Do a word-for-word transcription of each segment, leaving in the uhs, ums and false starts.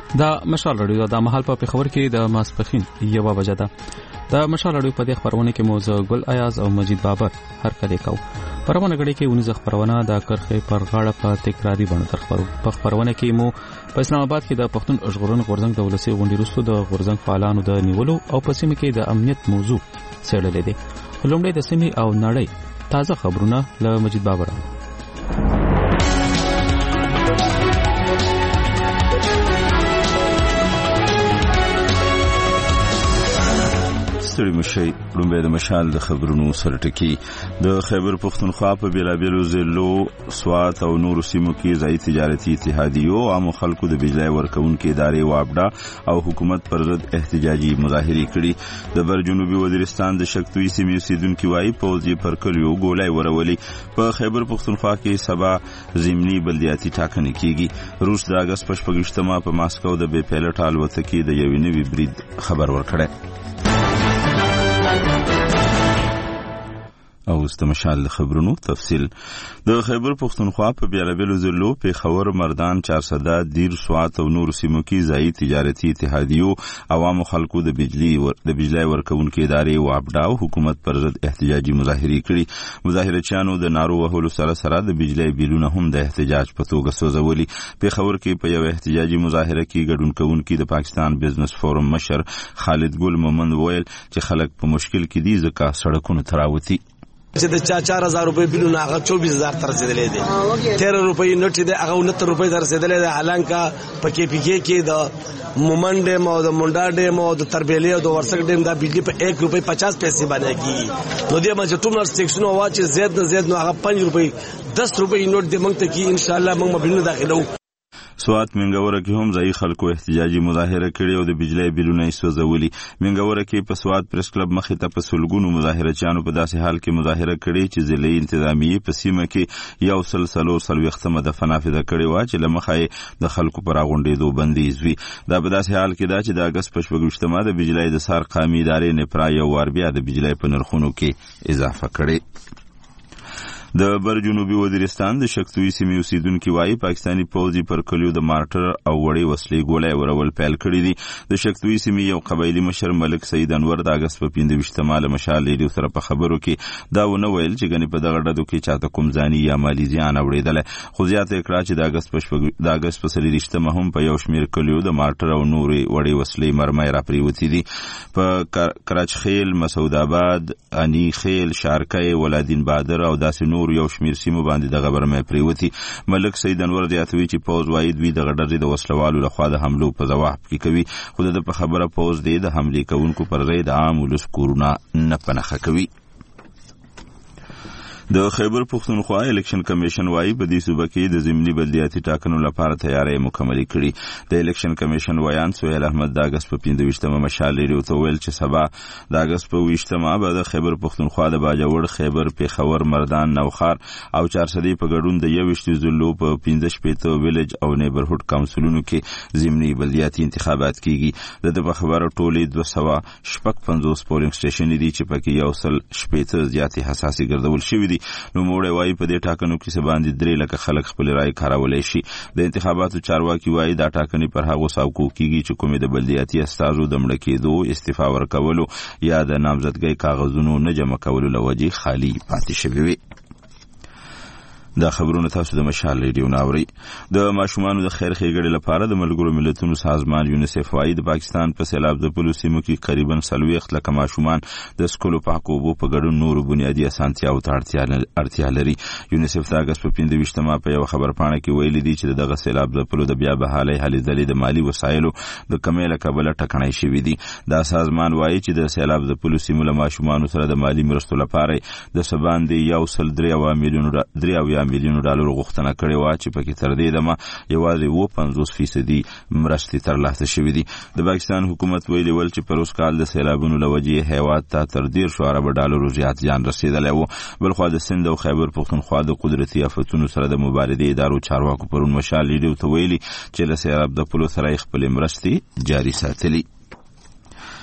دا مشال رادیو د مهال په خبر کې د ماسپخین یو بجه ده. د مشال رادیو په دې خبرونه کې موضوع ګل ایاز او مجید بابر هر کله کو پرونه غړي کې ونیزه خبرونه د کرخه پر غاړه په تکراری باندې تر خبرو په خبرونه کې مو په اسلام آباد کې د پښتون اشغورن غورزنګ د ولسی غونډې وروسته د غورزنګ فعالانو د نیولو او په سیمه کې د امنیت موضوع څېړلې دي. لومړی د سیمه او نړۍ تازه خبرونه له مجید بابر. ستړي مشي لومبه د مشال د خبرونو سره ټکی د خیبر پختونخوا په بیلابیلو ضلعو سوات او نورو سیمو کې ځای تجارتي اتحادیو عام خلکو د بجلی ورکونکو ادارې وابډا او حکومت پر ضد احتجاجي مظاهرې کړي. د بر جنوبي وزیرستان د شکتوي سیمې اوسیدونکو وايي پوځي پر کلیو ګولای ورولي. په خیبر پختونخوا کې سبا ضمني بلدیاتي ټاکنې کیږي. روس د اگست په شپږمه په ماسکو د بي پایلټ الوتکې د یوې نوې برید خبر ورکړی. او استمشال خبرونو تفصیل د خیبر پختونخوا په بیلابیلو ضلعو په خور مردان چارسده دیر سوات او نور سیمو کې ځای تجارتي اتحادیو عوام خلکو د بجلی ور د بجلی ورکونکو ادارې وابډا او حکومت پر ضد احتجاجي مظاهرې کړي. مظاهرچیانو د نارو وهلو سره سره د بجلی بیلونه هم د احتجاج په توګه سوځولي. په خور کې په یو احتجاجي مظاهره کې ګډون کوونکي د پاکستان بزنس فورم مشر خالد ګل مومند ویل چې خلک په مشکل کې دي ځکه سړکونه تراوتي چې د چا چار هزار روپۍ بلونه هغه چوبیس هزار تر رسیدلې دي. تیرہ روپۍ نوټ دی هغه انہتر روپۍ تر رسیدلې ده. حالانکه په کې پی کې کې د مومن ډیم او د منډا ډیم او د تربیلی او د ورسک ډیم دا بجلی په ایک روپۍ پچاس پیسې باندې کیږي. نو دې ما چې ټول سټیشن او چې زیات نه زیات نو هغه پنځه روپۍ دس روپۍ نوټ دی موږ ته کې ان شاء الله موږ مبلونه داخلو. سوات منګوره کې هم ځای خلکو احتجاجي مظاهره کړې او د بجلی بیلونه یې سوځولي. منګوره کې په سوات پریس کلب مخې ته په سلګونو مظاهرچیانو په داسې حال کې مظاهره کړې چې ضلعي انتظامیه په سیمه کې یو سل څلور څلوېښتمه دفعه نافذه کړې وه چې له مخه یې د خلکو پر راغونډېدو بندیز وي. دا په داسې حال کې ده چې د اګست په شپږویشتمه د بجلی د سار قامي ادارې نپرا یو وار بیا د بجلی په نرخونو کې اضافه کړې. د بر جنوبي وزیرستان د شکتوي سیمې اوسیدونکو وايي پاکستاني پوځي پر کلیو د مارټر او وړې وسلې ګولای ورول پیل کړی دي. د شکتوي سیمې یو قبایلی مشر ملک سید انور د اگست په پنځه له مشال ریډیو سره په خبرو کې دا ونه ویل چې ګنې په دغه ډډو کې چاته کوم ځاني یا مالی زیان اوریدل. خو زیاته کړه چې د اگست په شپږ د اگست په څلوېښتمه هم په یو شمیر کلیو د مارټر او نورې وړې وسلې مرمۍ را پریوتې دي. په کراچ خیل، مسعود آباد، اني خیل، شارکه، ولادین بادر او داسې نور یو شمیر سیمو باندې د غبرمه پریوتی. ملک سید انور زیاتوي چې پوز وايد وی د غډرې د وسلوالو لخوا د حملو په ځواب کې کوي. خو د په خبره پوز دی د حملې کوونکو پر ځای د عام ولس کورونه نه پنهخه کوي. د خیبر پختونخوا الیکشن کمیشن وايي په دې صوبه کې د ضمني بلدیاتي ټاکنو لپاره تیاری مکمل کړي. د الیکشن کمیشن ویان سهیل احمد د اگست په پنځه مشال ریډیو ته ویل چې سبا د اگست په ویشتمه به د خیبر پختونخوا د باجوړ، خیبر، پیښور، مردان، نوخار او چارسدي په ګډون د یوشت ضلعو په پنځه شپېته ویلج او نیبرهوډ کونسلونو کې ضمني بلدیاتي انتخابات کیږي. د په خبره ټولې دوه سوه شپږ پنځوس پولینګ سټیشن دي چې پکې یو سل شپېته زیاتې حساسي ګرځول شوي دي. نو موړی وايي په دې ټاکنو کې څه باندې درې لکه خلک خپل رائے کارولی شي. د انتخاباتو چارواکي وايي دا ټاکنې پر هغو ساوکو کیږي چې کومې د بلدیاتي استازو د مړه کېدو، استعفا ورکولو یا د نامزدګۍ کاغذونو نه جمع کولو له وجې خالي پاتې شوي وي. دا خبرونه تاسو د مشال ریډیو ناوري. د ماشومانو د خیر ښېګړې لپاره د ملګرو ملتونو سازمان یونیسف وايي د پاکستان په سیلاب ځپلو سیمو کې قریبا څلوېښت لکه ماشومان د سکولو پاکو اوبو په ګډون نورو بنیادي اسانتیاوو ته اړتیا لري. یونیسف د اګست په پنځه ویشتمه په یو خبرپاڼه کې ویلي دي چې دغه سیلاب ځپلو د بیا بحالۍ هلې ځلې د مالي وسایلو د کمۍ له کبله ټکنۍ شوي دي. دا سازمان وايي چې د سیلاب ځپلو سیمو له ماشومانو سره د مالي مرستو لپاره د څه باندې یو سل درې اویا میلیونو درې اویا میلیونو ډالر غوښتنه کړې وه چې پکې تر دې دمه یوازې اووه پنځوس فیصدي مرستې ترلاسه شوي دي. د پاکستان حکومت ویلي ول چې پر اوس کال د سیلابونو له وجې هیواد ته تر دېرشو اربه ډالرو زیات زیان رسېدلی و. بلخوا د سند او خیبر پختونخوا د قدرتي آفتونو سره د مبارزې ادارو چارواکو پرون مشال ریډیو ته ویلي چې له سیلاب ځپلو سره یې خپلې مرستې جاري ساتلي.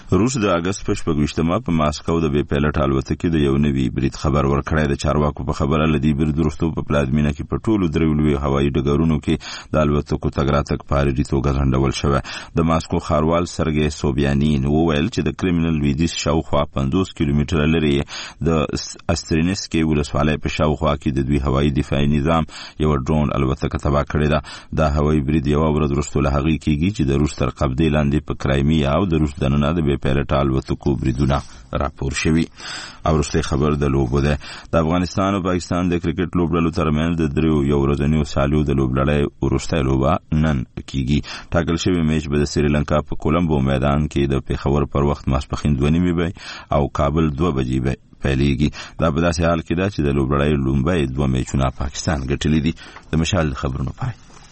روس د اگست په شپږ په ماسکو د بې پیلوټ الوتکې د یو نوي برید خبر ورکړی. د چارواکو په خبره لدی برید وروسته په پلازمینه کې په ټولو درې لوی هوایي ډګرونو کې د الوتکو تګ راتګ په عارضي توګه ځنډول شوی. د ماسکو ښاروال سرګی سوبیانین وویل چې د کرمینل لویدیځ شاوخوا پنځوس کیلومتره لرې د استرینسکي ولسوالۍ په شاوخوا کې د دوی هوایي دفاعي نظام یو ډرون الوتکه تباه کړې ده. دا هوایي برید یو ورځ وروسته له هغې کېږي چې د روس تر قبضې لاندې په کرایمیا او د روس دننه د بې پیلوټه الوتکو بریدونه راپور شوي. او وروستی خبر د لوبو ده. د افغانستان او پاکستان د کرکټ لوبډلو ترمنځ د دریو یو ورځنیو سالیو د لوبلړۍ وروستی لوبه نن کېږي. ټاکل شوی میچ به د سریلانکا په کولمبو میدان کې د پېښور پر وخت ماسپښین دوه نیمې به او کابل دوه بجې به پیلېږي. دا په داسې حال کې ده چې د لوبلړۍ لومړی دوه میچونه پاکستان ګټلي دي. د مشال خبرونو پای.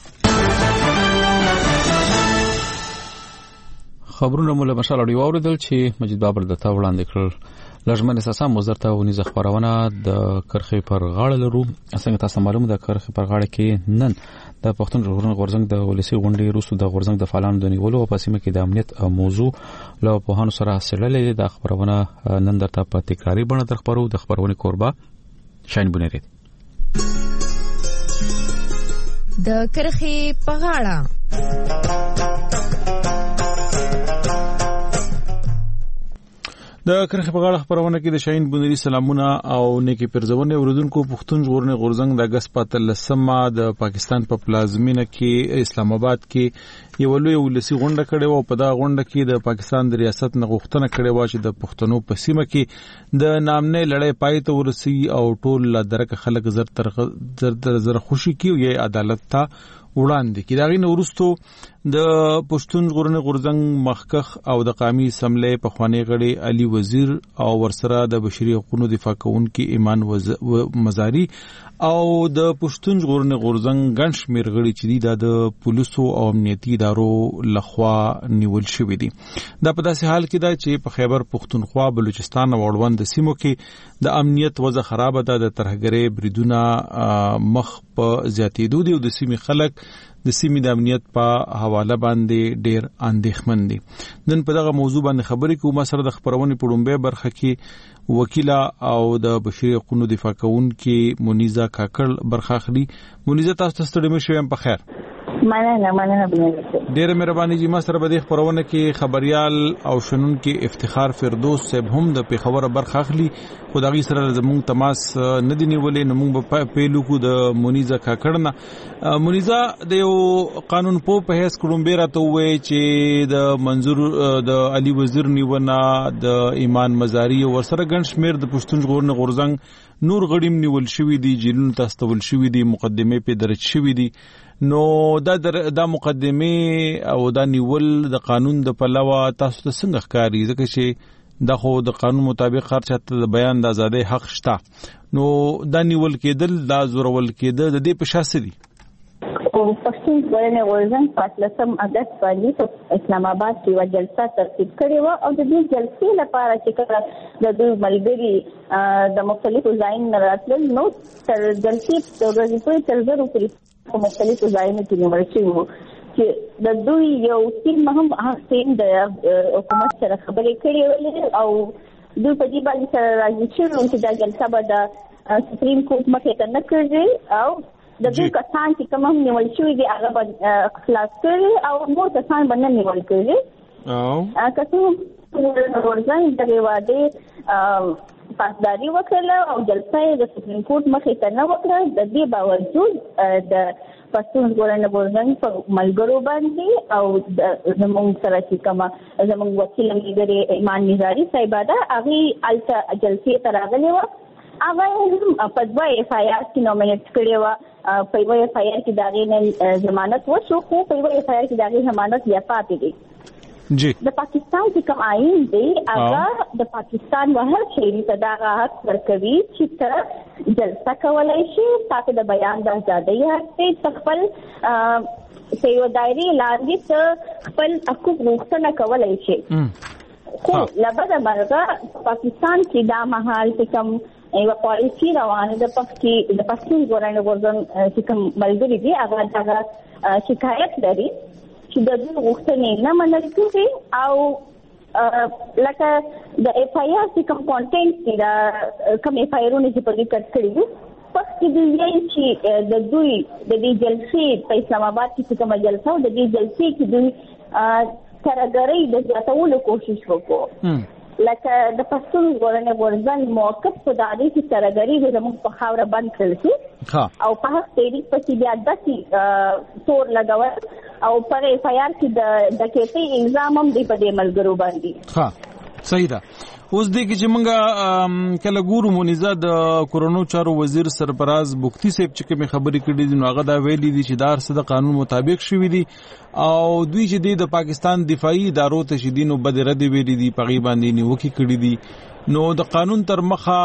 خبرونه مو له مشال اړیو اوریدل چې مجید بابر د تا وړاندې کړل. لږمن اساسا مزرته ونیز خبرونه د کرخې پر غاړه لرو. څنګه تاسو معلومه ده کرخې پر غاړه کې نن د پښتون ژغورنې غورځنګ د ولسی غونډې روسو د غورځنګ د فعالانو د نیولو په سیمه کې د امنیت موضوع له پوهانو سره سړلې. د خبرونه نن درته په تکراری بڼه در خبرو. د خبرونه کوربه شاین بنيري. د کرخې په غاړه د کرخې په غاړه خبرونه کې د شاهین بنيري سلامونه او نیکی پرزونه اوردونکو پښتون ژغورنې غورځنګ د اگست په اتلسمه د پاکستان په پلازمینه کې اسلام آباد کې یو لوی ولسی غونډه کړې و. په دا غونډه کې د پاکستان د ریاست نه غوښتنه کړې و چې د پښتنو په سیمه کې د نامنې لړۍ پای ته ورسي او ټول لا درک خلک زر تر زر زر خوشي کی او عدالت ته وړاندې کی. دا غي نورستو د پښتون ژغورنې غورځنګ مخکخ او د قومي سملې په خوانی غړي علي وزیر او ورسره د بشري حقوقو دفاع کوونکي ایمان مزاری او د پښتون ژغورنې غورځنګ ګڼ شمېر غړي چې د پولیسو او امنیتي ادارو لخوا نیول شوی دي. دا په داسې حال کې ده چې په خیبر پښتونخوا بلوچستان او اړوند سیمو کې د امنیت وضع خراب ده. د ترهګرۍ بریدونه مخ په زیاتېدو دي او د سیمې خلک د سیمې د امنیت په حواله باندې ډېر اندېښمن دي. نن په دغه موضوع باندې خبرې کوو. ما سره د خبرونې په لومړۍ برخه کې وکیله او د بشري حقوقو دفاع کوونکي منیزه کاکړ برخه اخلي. منیزه تاسو ته ستړي مې شوم. په خیر مننه مننه ډېر مهرباني جی. ما سره به د خبرونه کې خبريال او شنن کې افتخار فردوس صاحب هم د پیښور برخه اخلي. خدای سره زموږ تماس نه دی نیولې. نو موږ په پیلو کو د منیزه کاکړ نه. منیزه د یو قانون په په هیڅ کومبه راته وې چې د منظور د علي وزیر نیونه د ایمان مزاری ورسره ګڼ شمیر د پښتون ژغورنې غورځنګ نور غړیم نیول شوی دي. جیلونو تاستول شوی دي. مقدمه په درج شوی دي. نو دا دا مقدمه او دا نیول د قانون د پلوه تاسو ته څنګه ښکاري؟ ځکه چې دا خو د قانون مطابق هر چاته د بیان د ازادۍ حق شته. نو دا نیول کېدل دا زورول کېدل د دې په شاسه دي. او پښتون ژغورنې غورځنګ په اتلسم اگست باندې په اسلام آباد کې یوه جلسه ترتیب کړې وه او د دې جلسې لپاره چې کله د دوی ملګري د مختلفو ځایونو نه راتلل نو تر جلسې د ورځې پورې تر زرو پورې په مختلفو ځایونو کې نیول شوي وو چې د دوی یو ټیم هم هغه د حکومت سره خبرې کړې ولې او دوی په دې باندې سره راضي شوي وو چې دا جلسه به د سپریم کورټ مخې ته نه کړي او د دې کسان چې کوم هم نیول شوي دي هغه به خلاص کړي او نور کسان به نه نیول کړي. او که څه غورځنګ دغې وعدې پاسداري وکړله او جلسه یې د سپریم کورټ مخې ته نه وکړه. د دې باوجود د پښتون ژغورنې غورځنګ په ملګرو باندې او زموږ سره چې کومه زموږ وکیل ملګرې ایمان مزاری صاحبه ده هغې هلته جلسې ته راغلې وه. هغه هم په دوه اف آی آر کې نومینټ کړې وه. په یوه اف آی آر کې د هغې نه ضمانت وشو خو په یوه اف آی آر کې د هغې ضمانت بیا پاتې دی. جی د پاکستان چې کوم آئین دی هغه د پاکستان و هر شهري ته دغه حق ورکوي چې ته جلسه کولی شي تاسو د بیان د ازادۍ حق دی ته خپل په یوه دایرې لاندې ته خپل حقوق غوښتنه کولی شي. خو له بده مرغه پاکستان کې دا مهال چې کوم یوه پالیسي روانه ده پکې د پښتون ژغورنې غورځنګ چې کوم ملګري دي هغه دغه شکایت لري چې د دوی غوښتنې نه منل کېږي او لکه د اف آی آر چې کوم کانټینټ کې دا کوم اف آی آرونه چې په دې کټ کړی دي پس کې دی چې د دوی د دې جلسې په اسلام آباد کې کومه جلسه او د دې جلسې کې دوی ترګری د زیاتولو کوشش وکړو لکه د پښتون ژغورنې غورځنګ موقف په دادی چې ترګری د زموږ په خاوره بند کړل شي او په هغه تحریک پسې بیا داسې تور لګول او پر اف آی آر کې د ډکیتۍ الزام هم دی په دې ملګرو باندې. ها صحیح ده. اوس دې کې چې موږ کله ګورو مونیزه د کورونو چارو وزیر سرپراز بوختي صاحب چې کوم خبرې کړې دي نو هغه دا ویلي دي چې دار صد قانون مطابق شوی دي او دوی چې د پاکستان دفاعي ادارو ته شیدینو بد رد ویلي دي په غي باندې نیوکي کړې دي نو د قانون تر مخه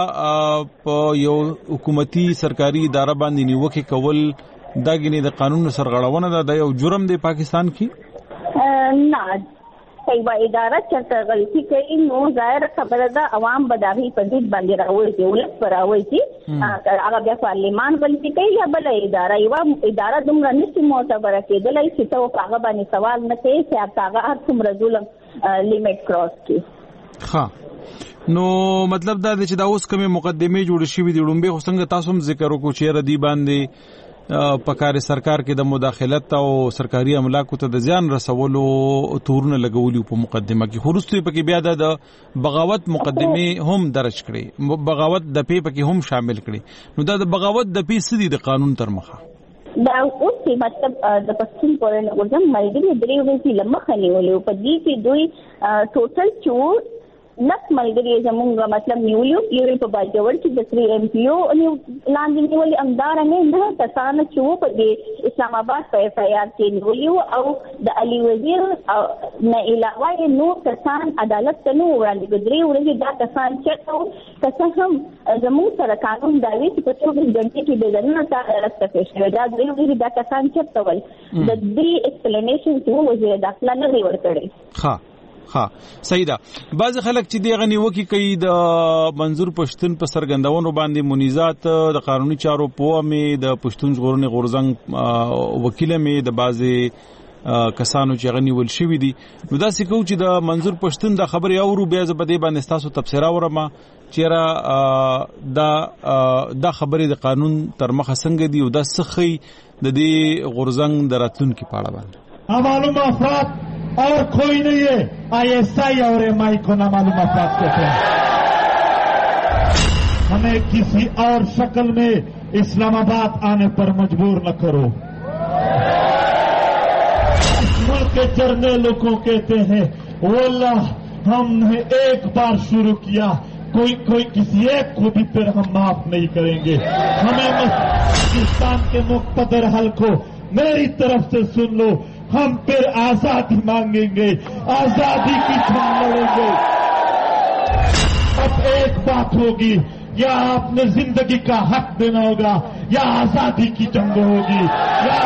په یو حکومتي سرکاري اداره باندې نیوکي کول دا غني د قانون سرغړونه ده یو جرم دی پاکستان کې نه ایوا اداره چې غلطي کوي نو ظاهر خبره ده عوام بداوی په دې باندې راوړي چې ولس پر راوړي چې هغه بیا پارلیمان غلطي کوي یا بل اداره ایوا اداره دومره نشي معتبره کېدلای چې ته هغه باندې سوال نه کوي چې هغه هر څومره ظلم لیمټ کراس کوي. ها نو مطلب دا چې دا اوس کومه مقدمه جوړ شي وي د لومبه څنګه تاسو هم ذکر وکړو چې ردی باندې پکاره سرکار کې د مداخلت او سرکاري املاکو ته د ځان رسولو تورونه لګولي په مقدمه کې خورستوي پکې بیا د بغاوت مقدمه هم درج کړي بغاوت د پی پکې هم شامل کړي نو دا د بغاوت د پی سدي د قانون تر مخه دا اوس چې مطلب د پښتون پورې ورځم ملګری درې ورځې لمخه نیولې په دې کې دوی ټوټل چور نس ملګری زمونږ مطلب نیولیو یو په باجوړ کې د سری ایم پی او لاندې نیولې امدار نه نه تاسانه چې په دې اسلام آباد په اف آی آر کې نیولیو او د علي وزیر نه علاوه نو تاسان عدالت ته نو وړاندې درې ورځې دا تاسان چې تاسو هم زموږ سره قانون داوي چې په څو غنټې کې د دنیا سره راځي چې دا درې ورځې دا تاسان چې تول د دې ایکسپلینیشن چې وزیر داخله نه دی ورکړي. ها ها صحیح ده. بعض خلک چې دی غنی وکی کوي د منظور پښتون په سرګندونو باندې منیزات د قانوني چارو په مې د پښتون ژغورنې غورځنګ وکیل مې د بعضي کسانو چې غنی ول شوی دي نو دا سکو چې د منظور پښتون د خبري اورو بیا ز بده باندې تاسو تفسیر اورما چیرې دا دا خبري د قانون تر مخه څنګه دی او دا سخی د دې غورځنګ دراتون کې پاړه باندې معلوم افراد اور کوئی نہیں ہے آئی ایس آئی اور ایم آئی کو نامعلوم افراد کہتے ہیں. ہمیں کسی اور شکل میں اسلام آباد آنے پر مجبور نہ کرو. اس ملک کے جرنیلوں کو کہتے ہیں واللہ ہم نے ایک بار شروع کیا کوئی کوئی کسی ایک کو بھی پھر ہم معاف نہیں کریں گے. ہمیں پاکستان کے مقتدر حل کو میری طرف سے سن لو ہم پھر آزادی مانگیں گے آزادی کی جنگ لڑیں گے. اب ایک بات ہوگی یا آپ نے زندگی کا حق دینا ہوگا یا آزادی کی جنگ ہوگی. یا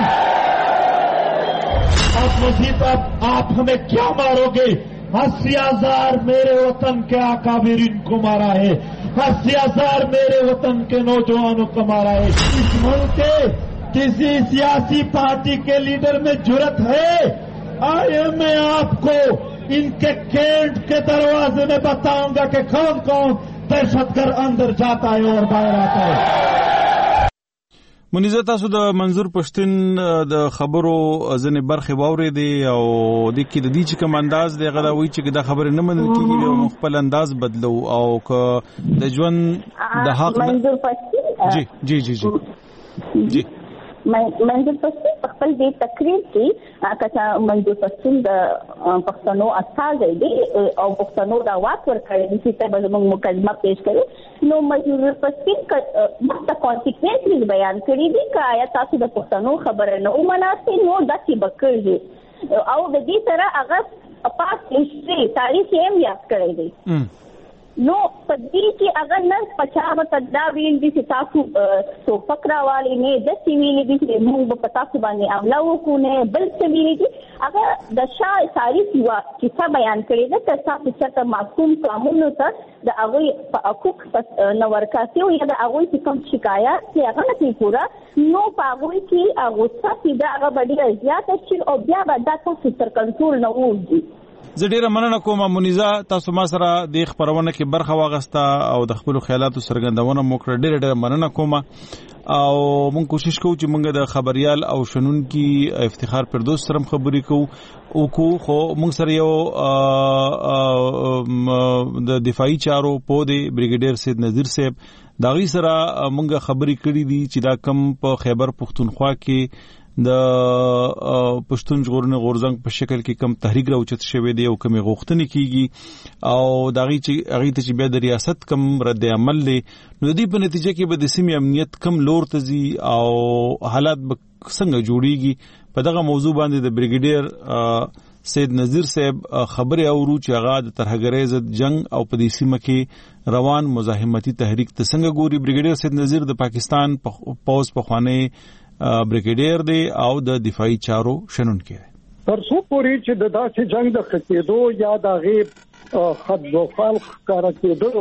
اب مزید اب آپ ہمیں کیا مارو گے؟ اسی ہزار میرے وطن کے اکابرین کو مارا ہے اسی ہزار میرے وطن کے نوجوانوں کو مارا ہے. اس ملک کے کسی سیاسی پارٹی کے لیڈر میں جرت ہے؟ آئے میں آپ کو ان کے کیمپ کے دروازے میں بتاؤں گا کہ کون کون دہشت گرد اندر جاتا ہے اور باہر آتا ہے. منیزه تاسو د منظور پښتون د خبرو ځنې برخه واوري دي او د کې د دې چې کوم انداز دی غلا وی چې دا خبره نه منل کیږي او خپل انداز بدلو او ک د ژوند د حق منظور پښتون جی جی جی جی جی منظور پښتون په خپل دې تقریر کې کچا منظور پښتون د پښتنو استاد دی او پښتنو دا واک ورکړي چې ته به موږ مقدمه پیش کړو نو منظور پښتون د کانسیکوینسز بیان کړی دي چې آیا تاسو د پښتنو خبره نه ومناسي نو داسې بکړي او د دې سره هغه پاس هیستوري تاریخ یې یاد کړی دی. نو په دې کې اگر نن پچاو تدا ویل دي چې تاسو تو فکر والی نه د سیویل دي چې موږ په تاسو باندې عمله وکړو نه بل سیویل دي اگر د شاه تاریخ یو چې بیان کړی دا تاسو چې معصوم قانون ته د هغه په حقوق نو ورکاسي او یا د هغه چې کوم شکایت چې هغه نه پورا نو په هغه کې هغه څه چې دا هغه باندې زیات شي او بیا به دا تاسو تر کنټرول نه وځي. زه ډیره مننه کوم منیزه تاسو ما سره د خبرونه کې برخه واغسته او د خپل خیالاتو څرګندونه مو کړه ډیره ډیره مننه کوم او مونږ کوشش کوو چې مونږ د خبريال او شنونکو افتخار پردوس سره خبرې کوو او کو خو مونږ سره یو د دفاعي چارو په دی بریګیډیر سید نذیر صاحب دا غي سره مونږ خبرې کړې دي چې دا کم په خیبر پختونخوا کې د پښتون ژغورنې غورځنګ په شکل کې کم تحریک راوچت شوی دی او کم غوښتنې کیږي او دا غي چې هغه ته چې بیا د ریاست کم رد عمل دی نو د دې په نتیجه کې به د سیمې امنیت کم لور تزي او حالات به څنګه جوړیږي په دغه موضوع باندې د بریګیډیر سید نذیر صاحب خبره اورو چې هغه د ترهګرۍ ضد جنگ او په دې سیمه کې روان مزاحمتي تحریک ته څنګه ګوري بریګیډیر سید نذیر د پاکستان پوز په خوانه بریګیډیر دی او د دفاعي چارو شنونکي تر څو پورې چې د داسې جنگ د خکېدو یا د غیب خد و خلق کار کېدو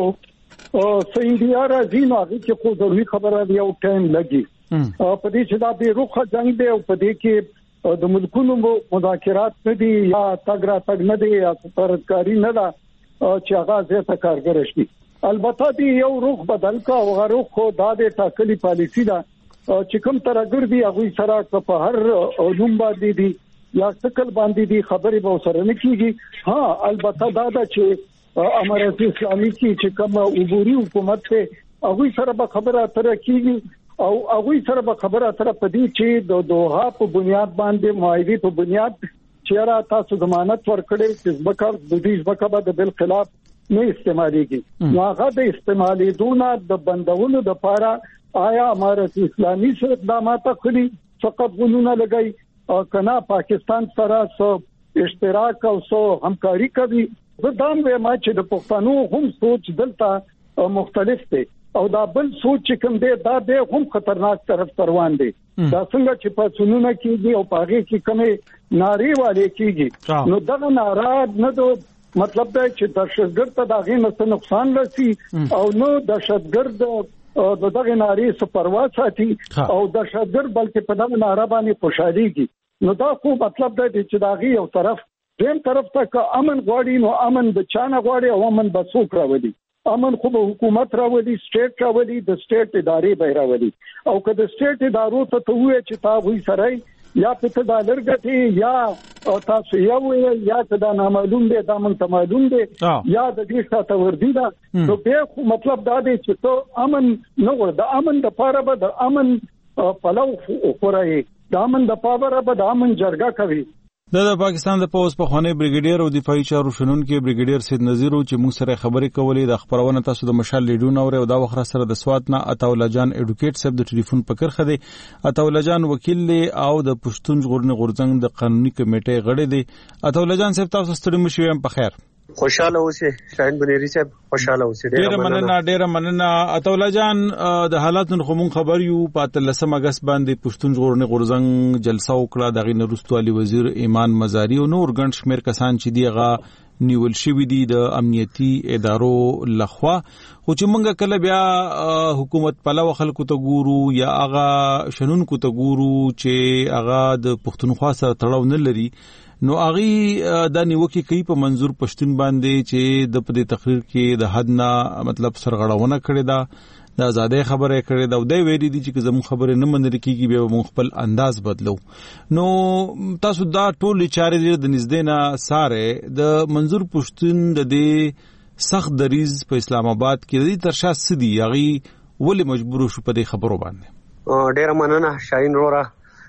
او سیندیا راځي نو هغه کې خو ضروري خبره دی او ټایم لګي په دې چې دا به روخه جنگ دی او په دې کې د ملکونو مذاکرات نه دي یا تګرا تګ نه دي یا ترکاری نه ده چې هغه زیاته کارګر شي البته دی یو روخ بدل کا او هغه روخ دا د ټاکلي پالیسی ده چې کوم ترګر دی هغه سره په هر علوم باندې دي یا څکل باندې دي خبرې به سره نه کیږي ها البته دا ده چې امارات اسلامي چې کوم عبوري حکومت ته هغه سره به خبره اتره کیږي او هغه سره به خبره اتره پدې چې د دوها په بنیاد باندې معاهده په بنیاد چې را تاسو ضمانت ورکړي چې ځبکه د دې ځبکه به بل خلاف نه استعماليږي نو هغه د استعمالي دونه د بندولو د لپاره آیا امارت اسلامي سره اقدامات کړی فقط غنونه لګای کنا پاکستان سره سو اشتراک او سو همکاري کوي د دام به ما چې د پښتنو هم سوچ دلته مختلف دي او دا بل سوچ کوم دی دا به هم خطرناک طرف روان دي دا څنګه چې په سنونه کې او پاغه کې کمه ناری والے کېږي نو دا ناراض نه دو مطلب دا چې دهشتګرد ته داغه نه نقصان رسي او نو دهشتګرد د دغه ناری سپروا ساتي او د شادر بلکې په دغه ناره باندې خوشاليږي نو دا خو مطلب دا دی چې داغي یو طرف دیم طرف ته که امن غواړي نو امن د چانه غواړي او امن به څوک راوړي امن خو به حکومت راوړي سټیټ راوړي د سټیټ ادارې به راوړي او که د سټیټ ادارو ته ته وې چې تا وې سره یا په ډالر غټي یا تاسو یو یا دا نامعلوم دی دا مون ته معلوم دی یا د دې ساته وردی دا نو به خو مطلب دا دی چې ته امن نه ور د امن د پاره به د امن پلو خورای د امن د پاره به د امن جرګه کوي د پاکستان د پوز په خانه بریګیډیر او دفاعي چارو شنونکو بریګیډیر سید نذیر چې موږ سره خبرې کولې د خبرونه تاسو د مشال لیډون او دا وخت سره د سوات نه عطاولا جان اډوکیټ صاحب د ټلیفون پکر خدي عطاولا جان وکیل لی او د پښتون ژغورنې غورځنګ د قانوني کمیټې غړی دی عطاولا جان صاحب تاسو ستړي مشو یم په خیر خوشاله اوسئ شاهین بنيري صاحب خوشاله اوسئ ډیره مننه ډیره مننه عطاولا جان د حالاتو خو خبر یو په اتلسم اگست باندې پښتون ژغورنې غورځنګ جلسه وکړه دغه نورستو علي وزیر ایمان مزاری او نور ګڼ شمیر کسان چې دیغه نیول شوی دي د امنیتي ادارو لخوا خو چې مونږ کله بیا حکومت پلو خلکو ته ګورو یا هغه شنونکو ته ګورو چې هغه د پښتونخوا سره تړاو نه لري نو اغي د نیوکه کوي په منظور پښتون باندې چې د په تقریر کې د حد نه مطلب سرغړونه کړې ده د آزادۍ خبره کړې ده او د ویلي دي چې زموږ خبره نه منل کیږي به موږ خپل انداز بدلو نو تاسو دا ټول چارې د نږدې نه ساره د منظور پښتون د دې سخت دریز په اسلام آباد کې د ترشا سدي اغي ولې مجبور شو په دې خبرو باندې ډېر مننه شاهین رورا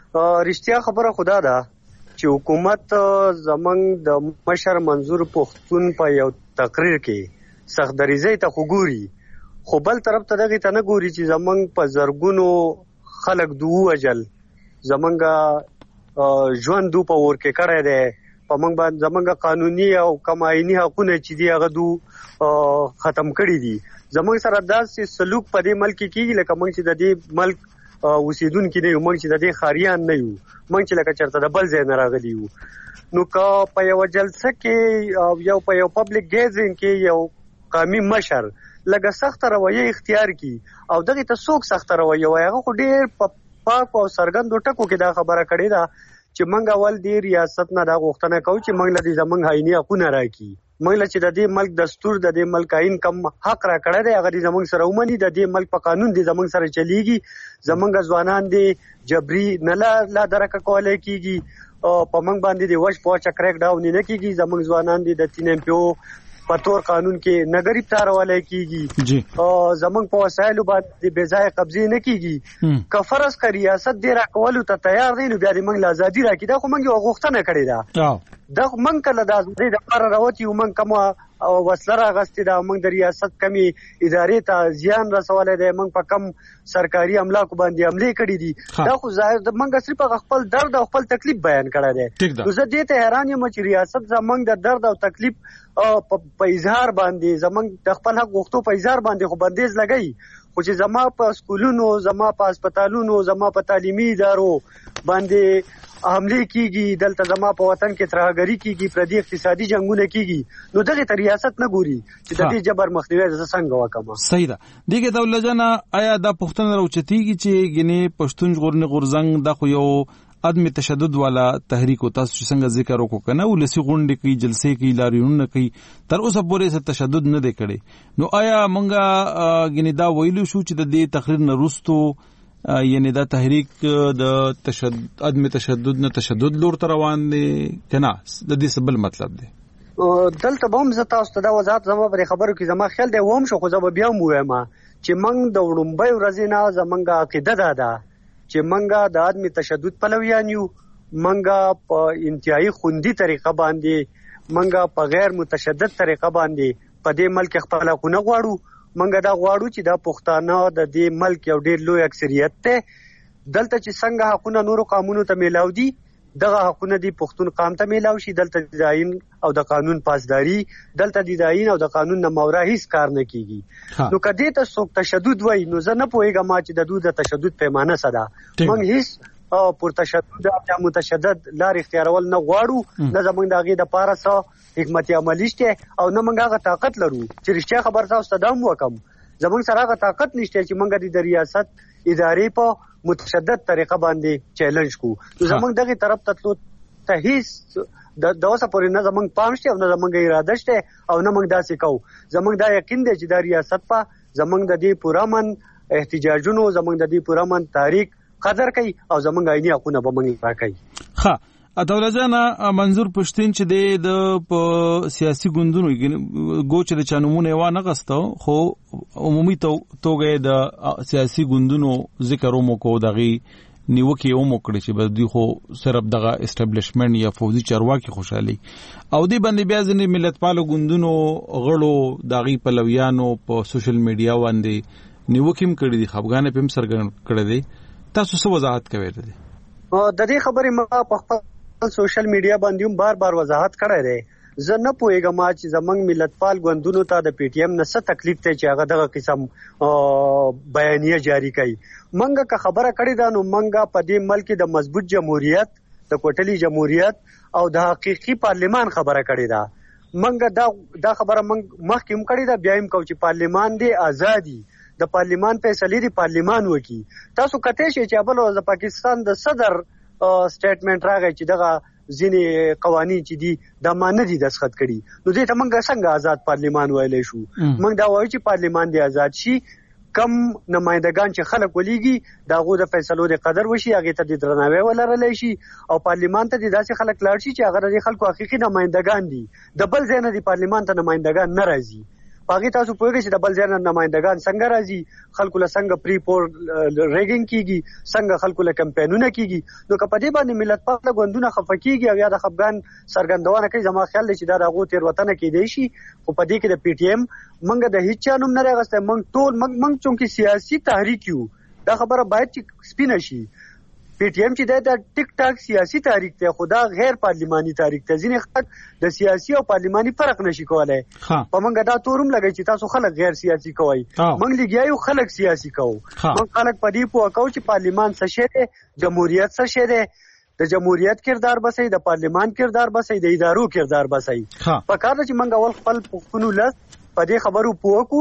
رښتیا خبره خدا ده چې حکومت زمنګ د مشر منظور پښتون په یو تقریر کې سخت دریزي ته وګوري خو بل طرف ته دغه ته نه ګوري چې زمنګ په زرګونو خلک دوه اجل زمنګ ژوند دو په ور کې کړه ده په موږ باندې زمنګ قانوني او کمایني حقوقونه چې دی هغه دو ختم کړی دي زمنګ سره داسې سلوک په دې ملک کې لکه موږ چې د دې ملک اوسیدونکو نه یو موږ چې د دې خاریان نه یو موږ چې لکه چرته د بل ځای نه راغلی یو نو که په یو جلسه کې یو په یو پبلک ګیزینګ کې یو قومي مشر لکه سخت رویه اختیار کی او دغه ته څوک سخت رویه وایي هغه خو ډېر په پاک او سرګندو ټکو کې دا خبره کړې ده چې منګ اول دی ریاست نه دا غوښتنه کوو چې منګ له زمنګ آئینی حقونه راکړي. منګ له چې د دې ملک دستور د دې ملک آئین کم حق را کړی دی هغه زمنګ سره ومني، د دې ملک په قانون دی زمنګ سره چلیږي، زمنګ ځوانان دی جبري نه لا درکه کولای کیږي، په منګ باندې دی وش پوچ کریک ډاون نه کیږي، زمنګ ځوانان دی د تین ایم پی او په تور قانون کې نګری تارولای کیږي، او زمنګ په وسایلو باندې بے ځای قبضه نه کیږي. کفرس کا ریاست دی راکولو ته تیار دی نو بیا د منګ له ازادي راکې دا خو منګ یو غوښتنه کړې ده. دا منګ کله د ازادي د لپاره راوتی یو منګ کوم او وسله راغستې ده، منګ د ریاست کمی ادارې ته زیان رسولی دی، منګ په کم سرکاري املاکو باندې حملې کړې دي. دا خو ظاهر د منګ صرف خپل درد او خپل تکلیف بیان کړی دی. نو زه دې ته حیران یم چې ریاست زمنګ د درد او تکلیف په اظهار باندې زمنګ د خپل حق غوښتو په اظهار باندې خو بندیز لګوي، خو چې زما په سکولونو، زما په هسپتالونو، زما په تعلیمي ادارو باندې حمله کیږي، دلته زما په وطن کې ترهګری کیږي، پردي اقتصادي جنگونه کیږي، نو دغه ته ریاست نه ګوري چې د دې جبر مخنیوي ز څنګه وکم. صحیح ده. دغه دولت جنا آیا دا پښتون راوچتيږي چې ګنې پښتون غورن غورزنګ د خو یو عدم تشدد والا تحریک او تاسو څنګه ذکر وکړو کنه ولسی غونډې کوي، جلسې کوي، لاریونونه کوي، تر اوسه پورې څه تشدد نه دی کړي. نو آیا مونږه ګنې دا ویلو شو چې د دې تقریر نه وروستو یعنی دا تحریک د تشدد عدم تشدد نه تشدد لور ته روان دي کنه؟ د دې څه بل مطلب دی؟ دلته به هم زه تاسو ته دا وضاحت زما په خبرو کې زما خیال دی ووم شو، خو زه به بیا هم وایم چې موږ د وړومبۍ ورځې نه زموږ عقیده دا ده چې موږ د عدم تشدد پلویان یو، موږ په انتهایی خوندي طریقه باندې، موږ په غیر متشدد طریقه باندې په دې ملک خپل حقونه غواړو. منګه دا غواړو چې دا پښتانه د دې ملک یو ډېر لوی اکثریت ته دلته چې څنګه حقونه نورو قانونو ته میلاو دي دغه حقونه دی پښتون قام ته میلاو شي. دلته د آئین او د قانون پاسداري، دلته د آئین او د قانون نه مورا هیڅ کار نه کیږي. نو کدی ته څوک تشدد وای نو زه نه پوهیږم چې د دوی د تشدد پیمانه څه ده. موږ هیڅ او پر تشدد یا متشدد لار اختیارول نه غواړو، نه زمونږ د هغې دپاره څه حکمت عملي شته او نه موږ هغه طاقت لرو چې رښتیا خبر تاسو ته دا هم وکړم. زمونږ سره هغه طاقت نشته چې موږ د ریاست ادارې په متشدد طریقه باندې چیلنج کو. نو زمونږ دغه طرف ته تلو ته هیڅ د اوسه پورې نه زمونږ پام شته او نه زمونږ اراده شته او نه موږ داسې کوو. زمونږ دا یقین دی چې دا ریاست په زمونږ د دې پورامن احتجاجونو، زمونږ د دې پورامن تاریخ قدر کوي او زمونږ آئینی حقونه به موږ راکوي. ښه دولت جانه منظور پښتين چې د په سیاسي ګوندونو ګوچ د چانمونه و نه غستو، خو عمومي توګه د سیاسي ګوندونو ذکر ومو کو دغه نیوکه ومو کړی چې به دوی خو صرف دغه اسټابلیشمنت یا فوزي چارواکي خوشالي او دی باندې بیا ځنې ملتپالو ګوندونو غړو دغه پلویانو په سوشل میډیا باندې نیوکیم کړی دي، خپګان په سرګن کړی دي. تاسو څه وضاحت کوئ؟ د دې خبرې ما په خپل سوشل میډیا باندې هم بار بار وضاحت کړی دی. زه نه پوهیږم چې زمنګ ملتپال ګوندونو ته د پی ټی ایم نه څه تکلیف دی چې هغه دغه قسم بیانیه جاری کوي. منګه که خبره کړې ده نو منګه په دې ملک د مضبوط جمهوریت، د کوټلي جمهوریت او د حقيقي پارلیمان خبره کړې ده. منګه دا دا خبره منګ مخکې هم کړې ده، بیا هم کو چې پارلیمان دی ازادي، د پارلیمان فیصلې دی پارلیمان وکي. تاسو کته شي چې بل د پاکستان د صدر سټیټمنټ راغی چې دغه ځینې قوانین چې دي دا ما نه دي دستخط کړي، نو دې ته موږ څنګه آزاد پارلیمان ویلی شو؟ موږ دا وایو چې پارلیمان دی آزاد شي، کم نمائندگان چې خلک ولیږي د هغو د فیصلو د قدر وشي، هغې ته د درناوی ولرلی شي او پارلیمان ته د داسې خلک لاړ شي چې هغه د خلکو حقیقي نمائندگان دي. د بل ځای نه د پارلیمان ته نمائندگان نه راځي. باقي تاسو پوهیږئ چې د بل ځای نه نمائندگان څنګه راځي، خلکو له څنګه پری پور ریګینګ کیږي، څنګه خلکو له کمپینونه کیږي. نو که په دې باندې ملتپاله ګوندونه خفه کیږي او یا د خفګان څرګندونه کوي، زما خیال دی چې دا د هغو تېروتنه کیدی شي. خو په دې کې د پی ټي ایم موږ د هیڅ چا نوم نه راغستی. موږ ټول موږ چونکې سیاسي تحریک یو، دا خبره باید چې سپینه شي. پی ټی ایم چې دا ټیک ټاک سیاسي تحریک دی، خو دا غیر پارلیماني تحریک دی. ځینې خلک د سیاسي او پارلیماني فرق نشي کولی. په موږ دا تورم لګوي چې تاسو خلک غیر سیاسي کوئ، موږ لګیا یو خلک سیاسي کوو. موږ خلک په دې پوه کوو چې پارلیمان څه شی دی، جمهوریت څه شی دی، د جمهوریت کردار بسئ، د پارلیمان کردار بسئ، د ادارو کردار بسئ. په کار ده چې موږ اول خپل پښتون ولس په دې خبرو پوه کړو،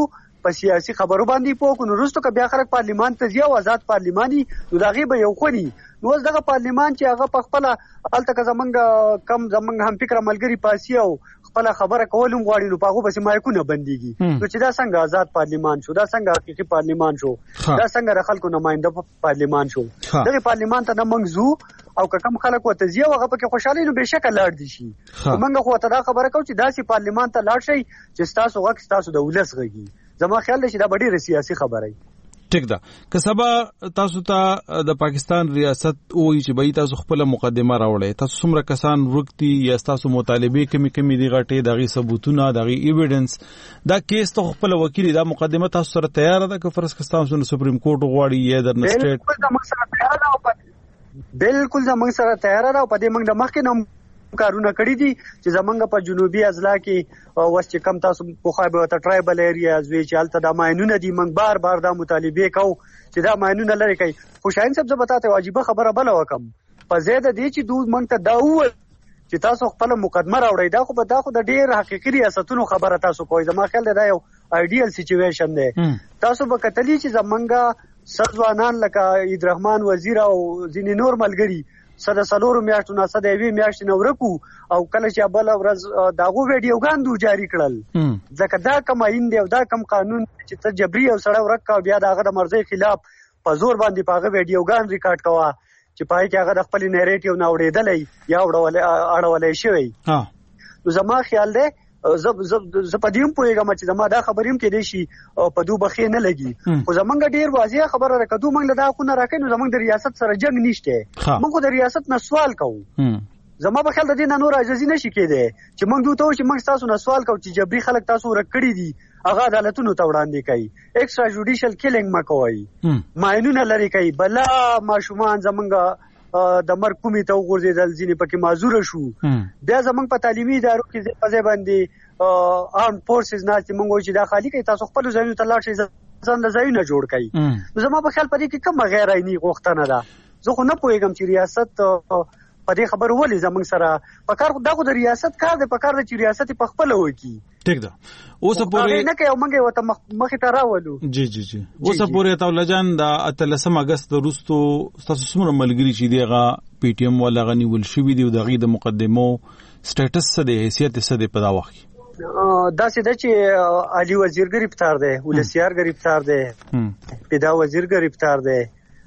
په سیاسي خبرو باندې پوه کو نو وروسته که بیا خلک پارلیمان ته ځي او آزاد پارلیماني نو د هغې به یو خوني نو اوس دغه پارلیمان چې هغه په خپله هلته که زمونږ کم زمونږ همفکره ملګري پاسي او خپله خبره کول هم غواړي نو په هغو پسې مایکونه بندېږي نو چې دا څنګه آزاد پارلیمان شو دا څنګه حقیقي پارلیمان شو دا څنګه د خلکو نماینده پارلیمان شو دغې پارلیمان ته نه موږ ځو او که کوم خلک ورته ځي او هغه پکې خوشحالي نو بېشکه لاړ دي شي موږ خو ورته دا خبره کوو چې داسې پارلیمان ته لاړ شئ چې ستاسو غږ ستاسو د ولس غږي زما خیال دی چې دا به ډېره سیاسي خبره وي ټیک ده که سبا تاسو ته د پاکستان ریاست وایي چې به تاسو خپل مقدمه راوړئ تاسو څومره کسان ورکتي یا تاسو مطالبه کمی کمی دی غټي دغه ثبوتونه دغه ایویډنس دا کیس ته خپل وکیل دا مقدمه تاسو سره تیار ده که فرض کستان سره سپریم کورټ غواړي یا د نسټیټ بالکل زموږ سره تیار ده او په دې موږ د مخکې نوم کارونه کړی دي چې زمونږ په جنوبي اضلاع کې اوس چې کم تاسو پخوا به ورته ټرایبل ایریاز وي چې هلته دا ماینونه دي موږ بار بار دا مطالبې کوو چې دا ماینونه لرې کوي خو شاهین صاحب زه به تاته عجیبه خبره بله وکړم په ځای د دې چې دوی موږ ته دا وویل چې تاسو خپله مقدمه راوړئ دا خو به دا خو د ډېر حقیقي ریاستونو خبره تاسو کوئ زما خیال دی دا یو آیډیل سچویشن دی تاسو به کتلي چې زمونږ څه ځوانان لکه عیدرحمان وزیر او ځینې نور ملګري څه د څلورو میاشتو نه څه د یوې میاشتې نه ورکو او کله چې بله ورځ د هغو ویډیوګان دو جاري کړل ځکه دا کم آیین دی او دا کم قانون چې ته جبري یو سړی ورک کوه بیا د هغه د مرضۍ خلاف په زور باندې په هغه ویډیوګان ریکارډ کوه چې په هغې کې هغه د خپلې نیریټیو نه اورېدلی یا اړولی شوی نو زما خیال دی زه په دې هم پوهېږم چې زما دا خبرې هم کېدی شي په دو بخې نه لګي خو زمونږ ډېر واضح خبره ده که دو موږ له دا حقونه راکوي نو زمونږ د ریاست سره جنګ نشته موږ خو د ریاست نه سوال کوو زما په خیال د دې نه نور عاجزي نشي کېدی چې موږ دوی ته وایو چې موږ ستاسو نه سوال کوو چې جبري خلک تاسو ورک کړي دي هغه عدالتونو ته وړاندې کوي ایکسټرا جوډیشل کیلینګ مه کوئ ماینونه لرې کوي بلا ماشومان زمونږ د مرګ کومې ته وغورځېدل ځینې پکې معذوره شو بیا زمونږ په تعلیمي ادارو کې ځای په ځای باندې آرم فورسز ناستې موږ وایو چې دا خالي کوي تاسو خپلو ځایونو ته لاړ شئ ځان د ځایونه جوړ کوي نو زما په خیال په دې کې کومه غیر عیني غوښتنه ده زه خو نه پوهېږم چې ریاست په دې خبرو ولې زموږ سره په کار دا خو د ریاست کار دی په کار دی چې ریاست یې پخپله وکړي ټیک ده اوسه پورې نه کوي او موږ یې ورته مخې ته راولو جی جی جی اوسه پورې عطاالله جان د اتلسم اګست وروستو ستاسو څومره ملګري چې دی هغه پی ټي ایم والا هغه نیول شوي دي او د هغې د مقدمو سټیټس څه دی حیثیت یې څه دی په دا وخت کې داسې ده چې علي وزیر گرفتار دی ولسیار گرفتار دی پیدا وزیر گرفتار دی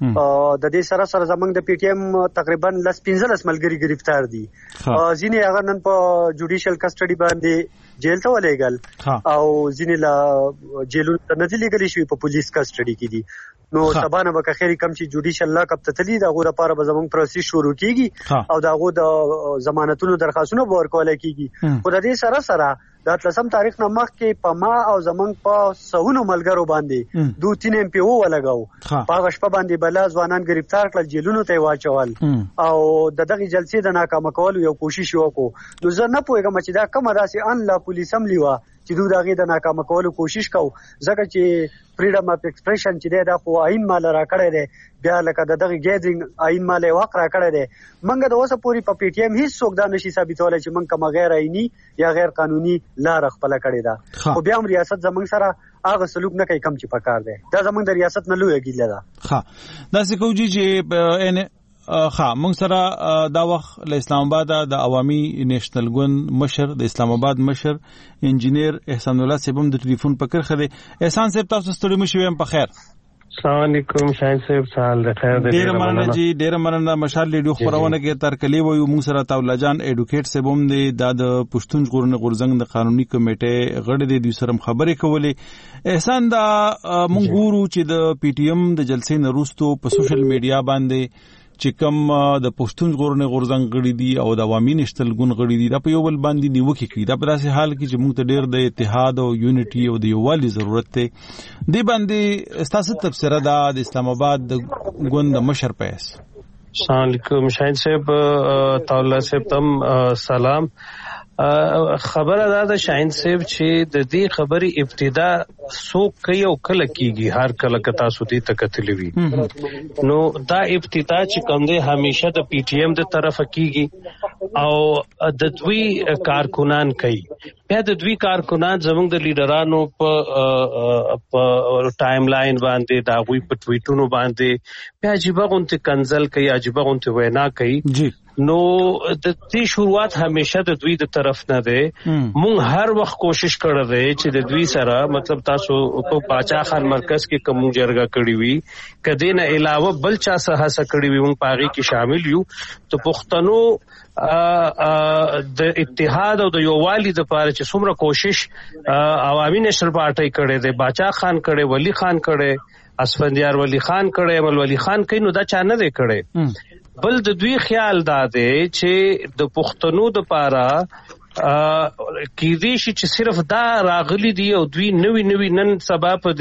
د دې سره سره زمونږ د پی ټي ایم تقریبا لس پنځلس ملګري گرفتار دي ځینې هغه نن په جوډیشل کسټډي باندې جیل ته ولېږل او ځینې له جیلونو ته نه دي لېږلي شوي په پولیس کسټډي کې دي نو سبا نه به که خیر کم چې جوډیشل لاکپ ته تللي د هغو دپاره به زمونږ پروسیس شروع کېږي او د هغو د ضمانتونو درخواستونه به ورکولی کېږي خو د دې سره سره د اتلسم تاریخ نه مخکې په ما او زمونږ په سوونو ملګرو باندې دو تین ایم پی او ولګو په هغه شپه باندې بلا ځوانان گرفتار کړل جیلونو ته یې واچول او د دغې جلسې د ناکامه کولو یو کوشش یې وکړو نو زه نه پوهېږم چې دا کومه داسې ان لا پولیس اسمبلي وه چې دوی د هغې د ناکامه کولو کوشش کوو ځکه چې فریډم اف ایکسپریشن چې دی دا خو آیین ماله راکړی دی بیا لکه د دغې ګیدرینګ آیین ماله یې حق راکړی دی موږ د اوسه پورې په پی ټي ایم هېڅ څوک دا نشي ثابتولی چې موږ کومه غیر آییني یا غیر قانوني لاره خپله کړې ده خو بیا هم ریاست زموږ سره هغه سلوک نه کوي کم چې پکار دی دا زموږ د ریاست نه لویه ګیله ده ښه داسې کوو جي چې ښه موږ سره دا وخت له اسلام آباد د عوامي نیشنل ګوند مشر د اسلام آباد مشر انجینیر احسان الله صاحب هم د ټلیفون په کرښه دی احسان صاحب تاسو ستړي مه شئ یم په خیر السلام علیکم شاهین صاحب سهال د خیر دی ډیره مننه جی ډیره مننه مشال ریډیو خبرونه کې تر کلی وایو موږ سره عطاالله جان ایډوکیټ صاحب هم دی دا د پښتون ژغورنې غورځنګ د قانوني کمیټې غړی دی دوی سره خبرې کولې احسان دا موږ ګورو چې د پی ټي ایم د جلسې نه وروستو په سوشل میډیا باندې چې کوم د پښتون ژغورنې غورځنګ غړي دي او د عوامي نیشنل ګوند غړي دي دا په یو بل باندې نیوکې کوي دا په داسې حال کې چې موږ ته ډېر د اتحاد او یونټي او د یووالي ضرورت دی دې باندې ستاسو تبصره ده د اسلام آباد د ګوند د مشر په حیث السلام علیکم شاهین صاحب عطاالله صاحب تم سلام خبره دا ده شاهین صاحب چې د دې خبرې ابتدا څوک کوي او کله کیږي هر کله که تاسو دې ته کتلې وي نو دا ابتدا چې کوم دی همیشه د پی ټی ایم د طرفه کیږي او د دوی کارکنان کوي بیا د دوی کارکنان زموږ د لیډرانو په په ټایم لاین باندې د هغوی په ټویټونو باندې بیا عجیبه غونتې کنزل کوي عجیبه غونتې وینا کوي نو د دې شروعات همیشه د دوی د طرف نه دی مونږ هر وخت کوشش کړی دی چې د دوی سره مطلب تاسو په باچا خان مرکز کې کوم جرګه کړی وي کدی نه علاوه بل چا څه هڅه کړی وي مونږ پاغي کې شامل یو ته پښتنو د اتحاد او د یووالي لپاره چې څومره کوشش عوامي نشر پارټي کړي دی باچا خان کړي ولی خان کړي اسفندیار ولی خان کړي امل ولی خان کړي نو دا چا نه دی کړي بل د دوی خیال دا دی چې د پښتنو د پاره کې دې شي چې صرف دا راغلي دي او دوی نوی نوی نن سبا په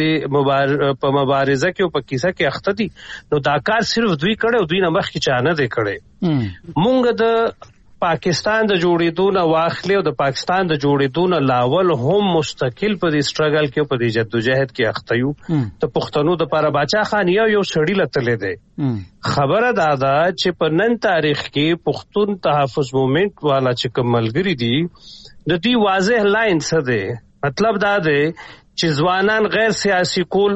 دې په مبارزه کې او په کیسه کې اخته دي نو دا کار صرف دوی کړي او دوی نه مخکې چا نه دی کړي مونږ د پاکستان د جوړېدو نه واخلې او د پاکستان د جوړېدو نه لاول هم مستقل په دې سټرګل کې په دې جدوجہد کې اخته یو ته پښتنو د پاره باچا خان یو یو سړی لتلې دی خبره دا ده چې په نن تاریخ کې پښتون تحفظ موومېنټ والا چې کوم ملګری دي د دې واضح لاین څه دی مطلب دا دی چې ځوانان غیر سیاسي کول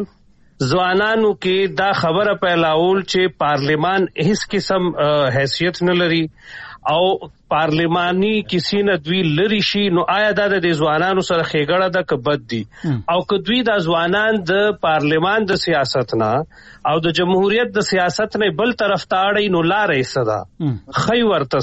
ځوانانو کې دا خبره پیلاول چې پارلیمان هیڅ قسم حیثیت نه لري او پارلیمانی کسی نه دوی لری شي نو آیا دا د ځوانانو سره خېګړه ده که بد دي او که دوی د ځوانان د پارلیمان د سیاست نه او د جمهوریت د سیاست نه بل طرف ته اړي نو لارې صدا خی ورته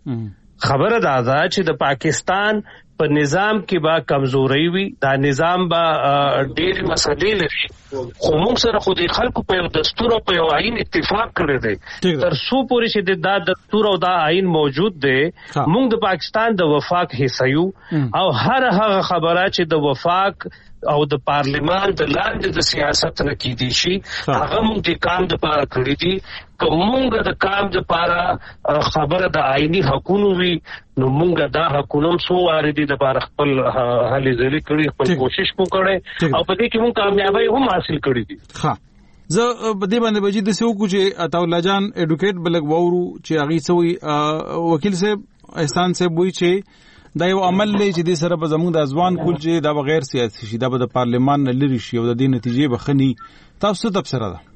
څه خبره دا ده چې د پاکستان په نظام کې با کمزوري وي دا نظام با ډېر مسلې لري خو موږ سره خو د خلکو په یو دستور او په یو آئین اتفاق کړی دی تر څو پورې چې دا دستور او دا آئین موجود دی موږ د پاکستان د وفاق حصه یو او هر هغه خبره چې د وفاق او د پارلیمان د لاندې د سیاست نه کیدی شي هغه موږ د کام د پاره کړی دي کومه د کام د پاره خبره د آئینی حقوقو وی نو موږ دا حقوقو سو واردی د پاره خپل هلي ځلې کړی خپل کوشش کو کړي او په دې کې موږ کامیابی هم حاصل کړی دي ها زه په دې باندې بجې د سو کو چې عطا الله جان اډوکیټ بلګ وورو چې اغي سوی وکیل صاحب احسان صاحب وی چې دا یو عمل دی چې د سره به زموږ د ځوان کول چې دا بغیر سیاسي شي دا به د پارلیمان نه لري شي او د دې نتیجې بخني تاسو ته تفسیر ده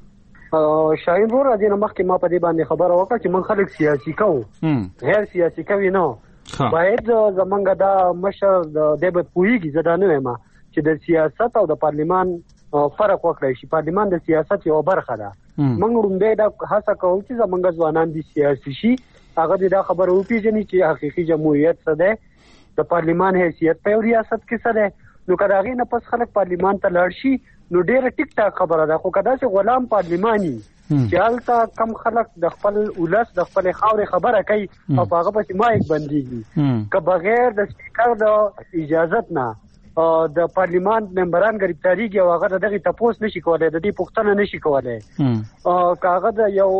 شاهین ور راځي نو مخکې ما په دې باندې خبره وکړه چې من خلک سیاسي کوو غیر سیاسي کوي نو باید زمونږ دا مشر د دې پویږي زدا نه ما چې د سیاست او د پارلیمان فرق وکړي شي پارلیمان د سیاست یو برخه ده موږ رومبه دا هڅه کوو چې زمونږ ځوانان دي سیاسي شي هغه دا خبره وپیژني چې حقيقي جمهوریت څه ده د پارلیمان حیثیت په ریاست کې څه ده نو کله هغه نه پس خلک پارلیمان ته لاړ شي نو ډیره ټیک ټاک خبره ده خو کدا چې غلام پارلیماني چې حالته کم خلک د خپل ولس د خپل خاورې خبره کوي او هغه پسې مایک بنديږي که بغیر د سپیکر د اجازت نه د پارلیمان ممبران گرفتاریږي او هغه دغه تپوس نشي کولای د دې پوښتنه نشي کولای او کاغه د یو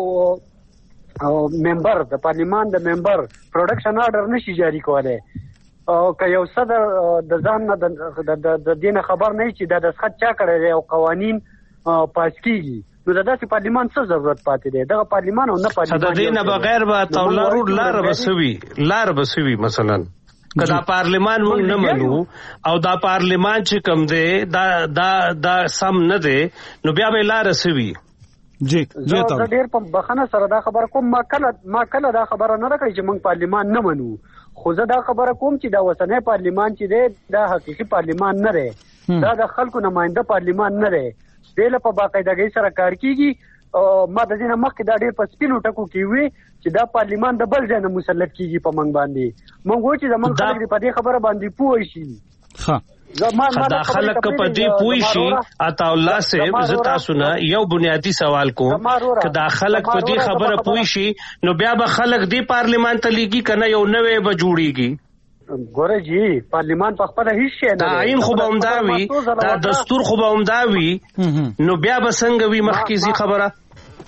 او ممبر د پارلیمان د ممبر پروډکشن آرډر نشي جاری کولای او که یو صدر د ځان نه د دینه خبر نه چې د دسخط چا کړی او قوانین پاس کیږي نو د داسې پارلیمان څه ضرورت پاتې دی دغه پارلیمان او نه پارلیمان د دینه بغیر به تولارو لار بسوي لار بسوي مثلا کدا پارلیمان مونږ نه منو او دا پارلیمان چې کوم دی دا دا دا سم نه دی نو بیا به لار سوي جی جی ته ډېر په بخنه سره دا خبر کوم ما کله ما کله دا خبره نه راکړی چې موږ پارلیمان نه منو خو زه دا خبره کوم چې دا وسنۍ پارلیمان چې دی دا حقيقي پارلیمان نه دی دا د خلکو نماینده پارلیمان نه دی دله په باقاعدګۍ سره کار کیږي ما د دې مخکې دا ډېر په سپینو ټکو کې وی چې دا پارلیمان د بل ځای نه مسلط کیږي په منګ باندې مونږ وایو چې زمونږ خلک په دې خبره باندې پوه شي ها دا خلک په دې پوي شي عطا الله صاحب زه تاسو نه یو بنیادی سوال کوم چې دا خلک په دې خبره پوي شي نو بیا به خلک دې پارلیمان ته لیږي کنه یو نوې به جوړیږي ګوره جی پارلیمان په خپل هیڅ شي نه دا عین خو به عمداوي دا دستور خو به عمداوي نو بیا به څنګه وي مخکې خبره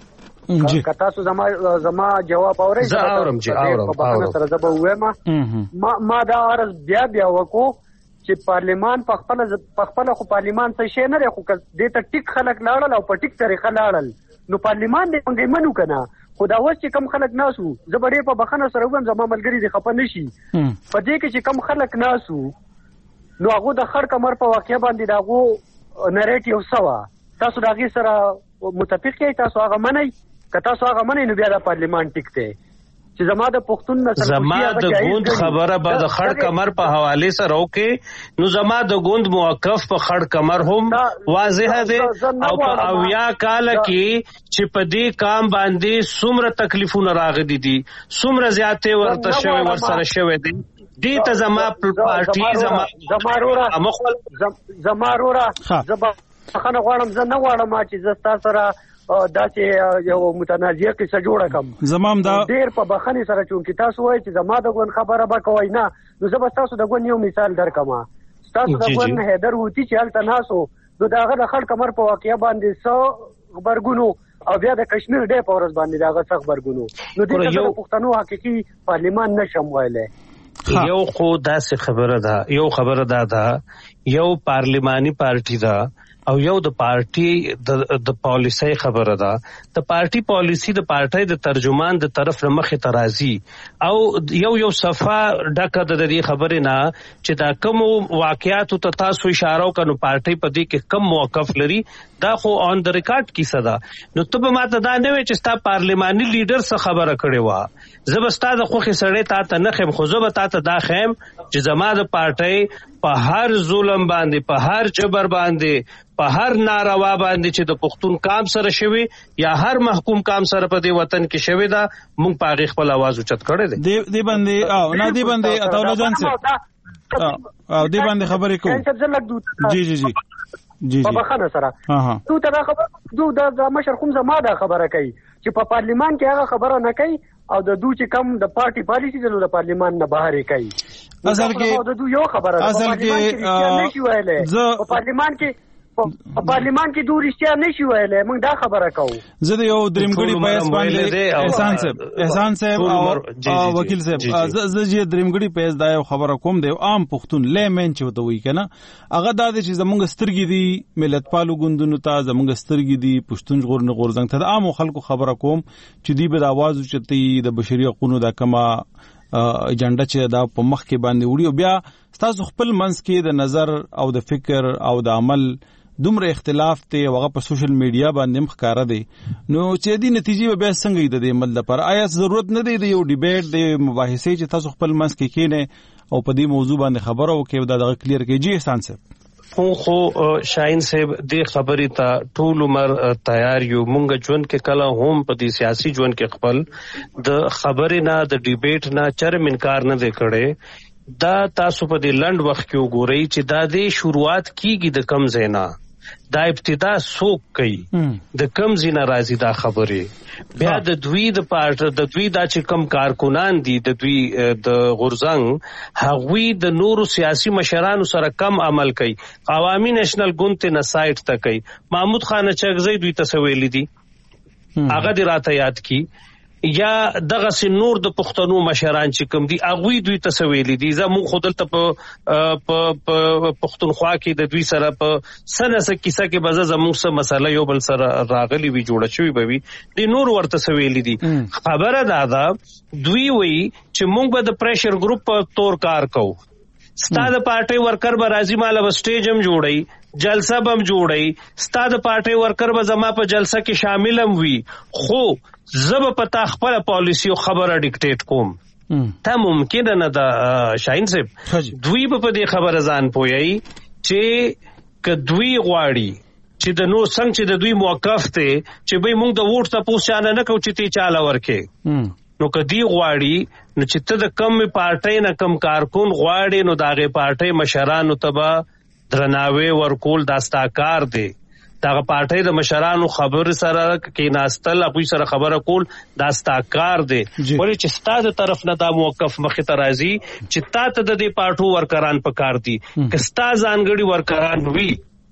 کتا سو زما زما جواب اورئ زه اورم چې اورم په سره زبا وایم ما ما دا عرض بیا بیا وکړو چې پارلیمان په خپل په خپل خو پارلیمان څه شي نه خو دې ته ټیک خلک لاړل او په ټیک طریقه لاړل نو پارلیمان دې څنګه منو کنه خو دا اوس چې کم خلک ناسو زبرې په بخنه سره وګم زما ملګری دې خپه نشي په دې کې چې کم خلک ناسو نو هغه د خړ کمر په واقعیا باندې داغو نریټیو سوا تاسو داغي سره متفق یې تاسو هغه منئ که تاسو هغه منئ نو بیا د پارلیمان ټیک دی چې زما د پښتون نسل زما د غوند خبره به د خړ کمر په حواله سره وکي نو زما د غوند موقف په خړ کمر هم واضح دی او په اویا کال کې چې په دې کام باندې څومره تکلیفونه راغلي دي څومره زیاتې ورته شوی ور سره شوی دي دې ته زما پارټي زما زما زما رورا زما خنه غواړم زه نه غواړم چې زستا سره دا چې یو متنازعه قصه جوړه کم زمام دا ډیر په بخنی سره چون کې تاسو وایي چې زما د ګون خبره به کوي نه نو زه به تاسو د ګون یو مثال درکم تاسو د ګون هیدر وتی چې هلته ناسو نو داغه د خلک کمر په واقعیا باندې څو خبرګونو او بیا د کشمیر ډې په ورځ باندې داغه څو خبرګونو نو دې ته پښتنو حقيقي پارلیمان نشم وایله یو خو داسې خبره ده یو خبره ده ده یو پارلیماني پارټي ده او یو د پارټي د د پالیسي خبره ده د پارټي پالیسي د پارټي د ترجمان د طرف مخه ترازی او یو یو صفه ډکه د دې خبره نه چې دا کوم واقعیات ته تاسو اشاره وکړو پارټي په دې کې کم موقف لري دا خو اون د ریکارډ کیسه ده نو ته به ماته دا نه وي چې ستا پارلیماني لیډر څه خبره کړې و زبستا د خوخي سړی تا ته نه خیم خو زه به تا ته دا خیم چې زما د پارټي په هر ظلم باندې په هر جبر باندې په هر ناروا باندې چې د پښتون کام سره شوی یا هر محکوم کام سره په دې وطن کې شوی دا مونږ په هغه خپل आवाज اوچت کړی دی دی باندې او نه دی باندې اتاوله جان سي او دی باندې خبرې کوم جی جی جی جی په بخنه سره تو ته خبر دو د مشر کوم زما دا خبره کوي چې په پارلیمان کې هغه خبره نه کوي او د دوی چې کم د پارټي پالیسي د پارلیمان نه بهر کوي اصل کې د دوی یو خبره اصل کې نشي ویلای په پارلیمان کې په پارلیمان کې دوی رښتیا نشي ویلای موږ دا خبره کوو زه د یو دریمګړي پیس باندې احسان صاحب احسان صاحب او وکیل صاحب زه چې دریمګړي پیس دا یو خبره کوم دی عام پښتون لیمن چې وته وی کنه هغه دا چې زمونږ سترګې دي ملت پالو ګوندونو ته زمونږ سترګې دي پښتون غور نه غورځنګ ته عام خلکو خبره کوم چې دی به आवाज اوچتي د بشري حقوقو د کما ایجنډا چې دا په مخ کې باندې وړي بیا تاسو خپل منځ کې د نظر او د فکر او د عمل دومره اختلاف ته هغه په سوشل میډیا باندې مخکاره دي نو چې دې نتیجې به څنګه د دې عمل لپاره آیا ضرورت نه دی د یو ډیبیټ د مباحثه چې تاسو خپل منځ کې کینې او په دې موضوع باندې خبرو کې دا دغه کلیر کې جی احسان صاحب خو خو شاهین صاحب دې خبرې ته ټول عمر تیار یو مونږ ژوند کې کله هم په دې سیاسي ژوند کې خپل د خبرې نه د ډیبیټ نه چرم انکار نه وکړي دا تاسو په دې لند وخت کې وګورئ چې دا د شروعات کیږي د کم زینا دا ابتدا سوق کوي د کم زینا راځي دا خبره بیا د دوی د پارټ د دوی دا چې کم کارکونان دي د دوی د غورزنګ هغوی د نورو سیاسي مشرانو سره کم عمل کوي عوامي نېشنل ګوند نه سایت ته کوي محمود خان چغزی دوی ته سویل دي هغه د راته یاد کی یا دغه سي نور د پښتنو مشران چې کوم دي اغوی دوی ته سویلي دي زمو خودل ته په پښتونخوا کې د دوی سره په سنسه کیسه کې بزه زمو سره مسله یو بل سره راغلي وی جوړه شوی به وي د نور ورته سویلي دي خبره دا ده دوی وی چې مونږ به د پریشر ګروپ په تور کار کوو ستاد پارټي ورکر به راځي مال به سټیج هم جوړي جلسه بم جوړي ستاد پارټي ورکر به زما په جلسه کې شامل هم وي خو زب پتا خپل پالیسی او خبره ډیکټیټ کوم ته ممکن نه دا شاهین صاحب دوی په دې خبره ځان پوي چې ک دوی غواړي چې د نو څنګه چې د دوی موقف ته چې به موږ د ووټ ته پوښتنه نه کوو چې تی چاله ورکه نو کدی غواړي نو چې ته د کم پارټي نه کم کارکون غواړي نو داغه پارټي مشرانو تبا درناوي ورکول داستا کار دی داغه پارټي د مشرانو خبر سره کې ناستل اپوی سره خبره کول داستا کار دی ولې چې ستاسو طرف نه دا موقف مخه ترازی چې تاسو د دې پارټو ورکران پکار دي که ستاسو ځانګړي ورکران وي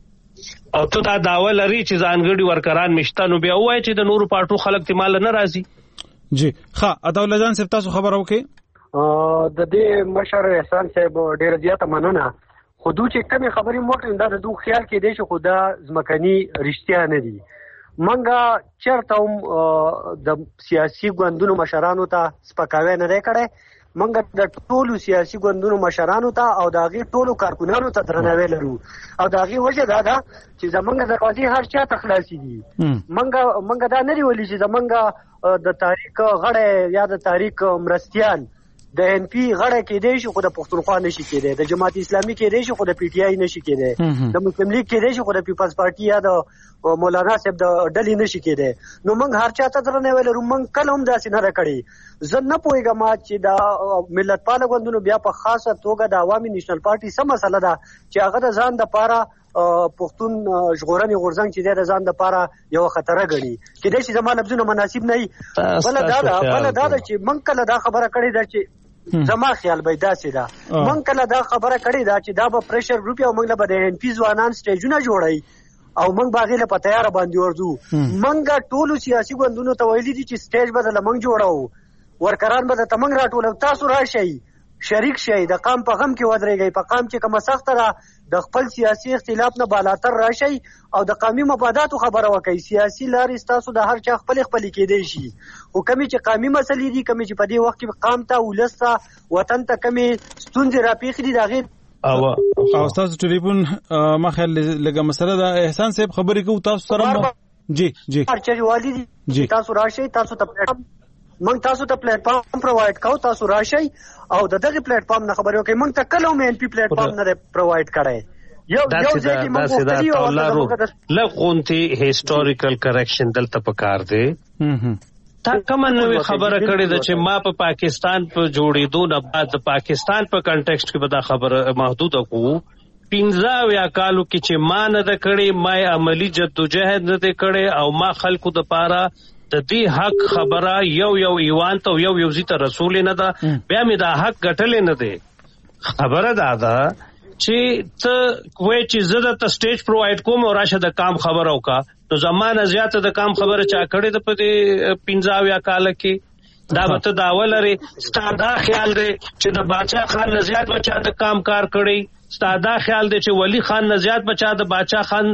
او ته دا داوا لري چې ځانګړي ورکران مشته نو بیا وایي چې د نورو پارټو خلک ته مال نه راځي. جی ښه عطاالله جان صاحب تاسو خبر وکړئ. د دې مشر احسان صاحب ډېر زیاته مننه. خو دوی چې کومې خبرې موکړې دا د دوی خیال کې دی چې خو دا ځمکني رښتیا نه دي. منګه چېرته هم د سیاسي ګوندونو مشرانو ته سپکاوی نه دی کړی. منګه د ټولو سیاسي ګوندونو مشرانو ته او د هغې ټولو کارکونانو ته درناوی لرو او د هغې وجه دا ده چې زمونږ دروازې هر چا ته خلاصې دي. منګه منګه دا نه دي ویلي چې زمونږ د تحریک غړی یا د تحریک مرستیال د ان پی غړی کېدی شي خو د پښتونخوا نشي کېدی، د جماعت اسلامي کېدی شي خو د پی ټي آی نشي کېدی، د مسلم لیگ کېدی شي خو د پیپلز پارټي یا د مولانا صاحب د ډلې نشي کېدی. نو موږ هر چا ته درناوی لرو. موږ کله هم داسې نه ده کړې. زه نه پوهېږم چې د ملت پاله ګوندونو بیا په خاصه توګه د عوامي نیشنل پارټي څه مسله ده چې هغه د ځان دپاره پښتون ژغورنې غورځنګ چې دی د ځان دپاره یوه خطره ګڼي. کېدای شي زما لفظونه مناسب نه وي. بله دا ده بله دا ده چې موږ کله دا خبره کړې ده چې زما خیال به داسې ده موږ کله دا خبره کړې ده چې دا به پریشر ګروپ یا موږ له به د ان پي ځوانان سټیجونه جوړوي او موږ به هغې له په تیاره باندې ورځو. موږ ټولو سیاسي ګوندونو ته ویلي دي چې سټیج به د له موږ جوړوو، ورکران به درته موږ راټولو، تاسو راشئ شریک شئ، د قام په غم کې ودرېږئ. په قام چې کومه سخته ده د خپل سیاسي اختلاف نه بالاتر راشئ او د قامي مفاداتو خبره وکړئ. سیاسي لارې ستاسو د هر چا خپلې خپلې کېدی شي، خو کمې چې قامي مسلې دي، کمې چې په دې وخت کې قام ته ولس ته وطن ته کمې ستونزې راپېښې دي د هغې او ستاسو ټلیفون ما خیال لږه مسله ده. احسان صاحب خبرې کوو تاسو سره. جی جی هر چا والي دي تاسو راشئ، تاسو ته موږ تاسو ته پلیټ فارم پرووایډ کوو، تاسو راشئ او د دغه پلیټ فارم نه خبرې وکړئ. موږ ته کله هم ان پي پلیټ فارم نه دی پرووایډ کړی. یو یو ځای کې موږ غوښتلي او لږ غونتې هیسټوریکل کریکشن دلته پکار دی. تا کومه نوې خبره کړې ده چې ما په پاکستان په جوړېدو نه بعد د پاکستان په کنټیکسټ کې به دا خبره محدوده کوو. پنځه اویا کالو کې چې ما نه ده کړې، ما عملي جدوجهد نه دی کړی او ما خلکو دپاره د دې حق خبره یو یو ایوان ته یو یو ځي ته رسول نه ده، بیا مې دا حق ګټلې نه دی. خبره دا ده چې ته وایې چې زه درته سټیج پرووایډ کوم او راشه د کام خبره وکړه. نو زمانه زیاته د کام خبره چا کړې ده په دې پنځه اویا کاله کې؟ دا به ته دعوه لرې. ستا دا خیال دی چې د باچا خان نه زیات به چا د کام کار کړی؟ ستا دا خیال دی چې ولی خان نه زیات به چا د باچا خان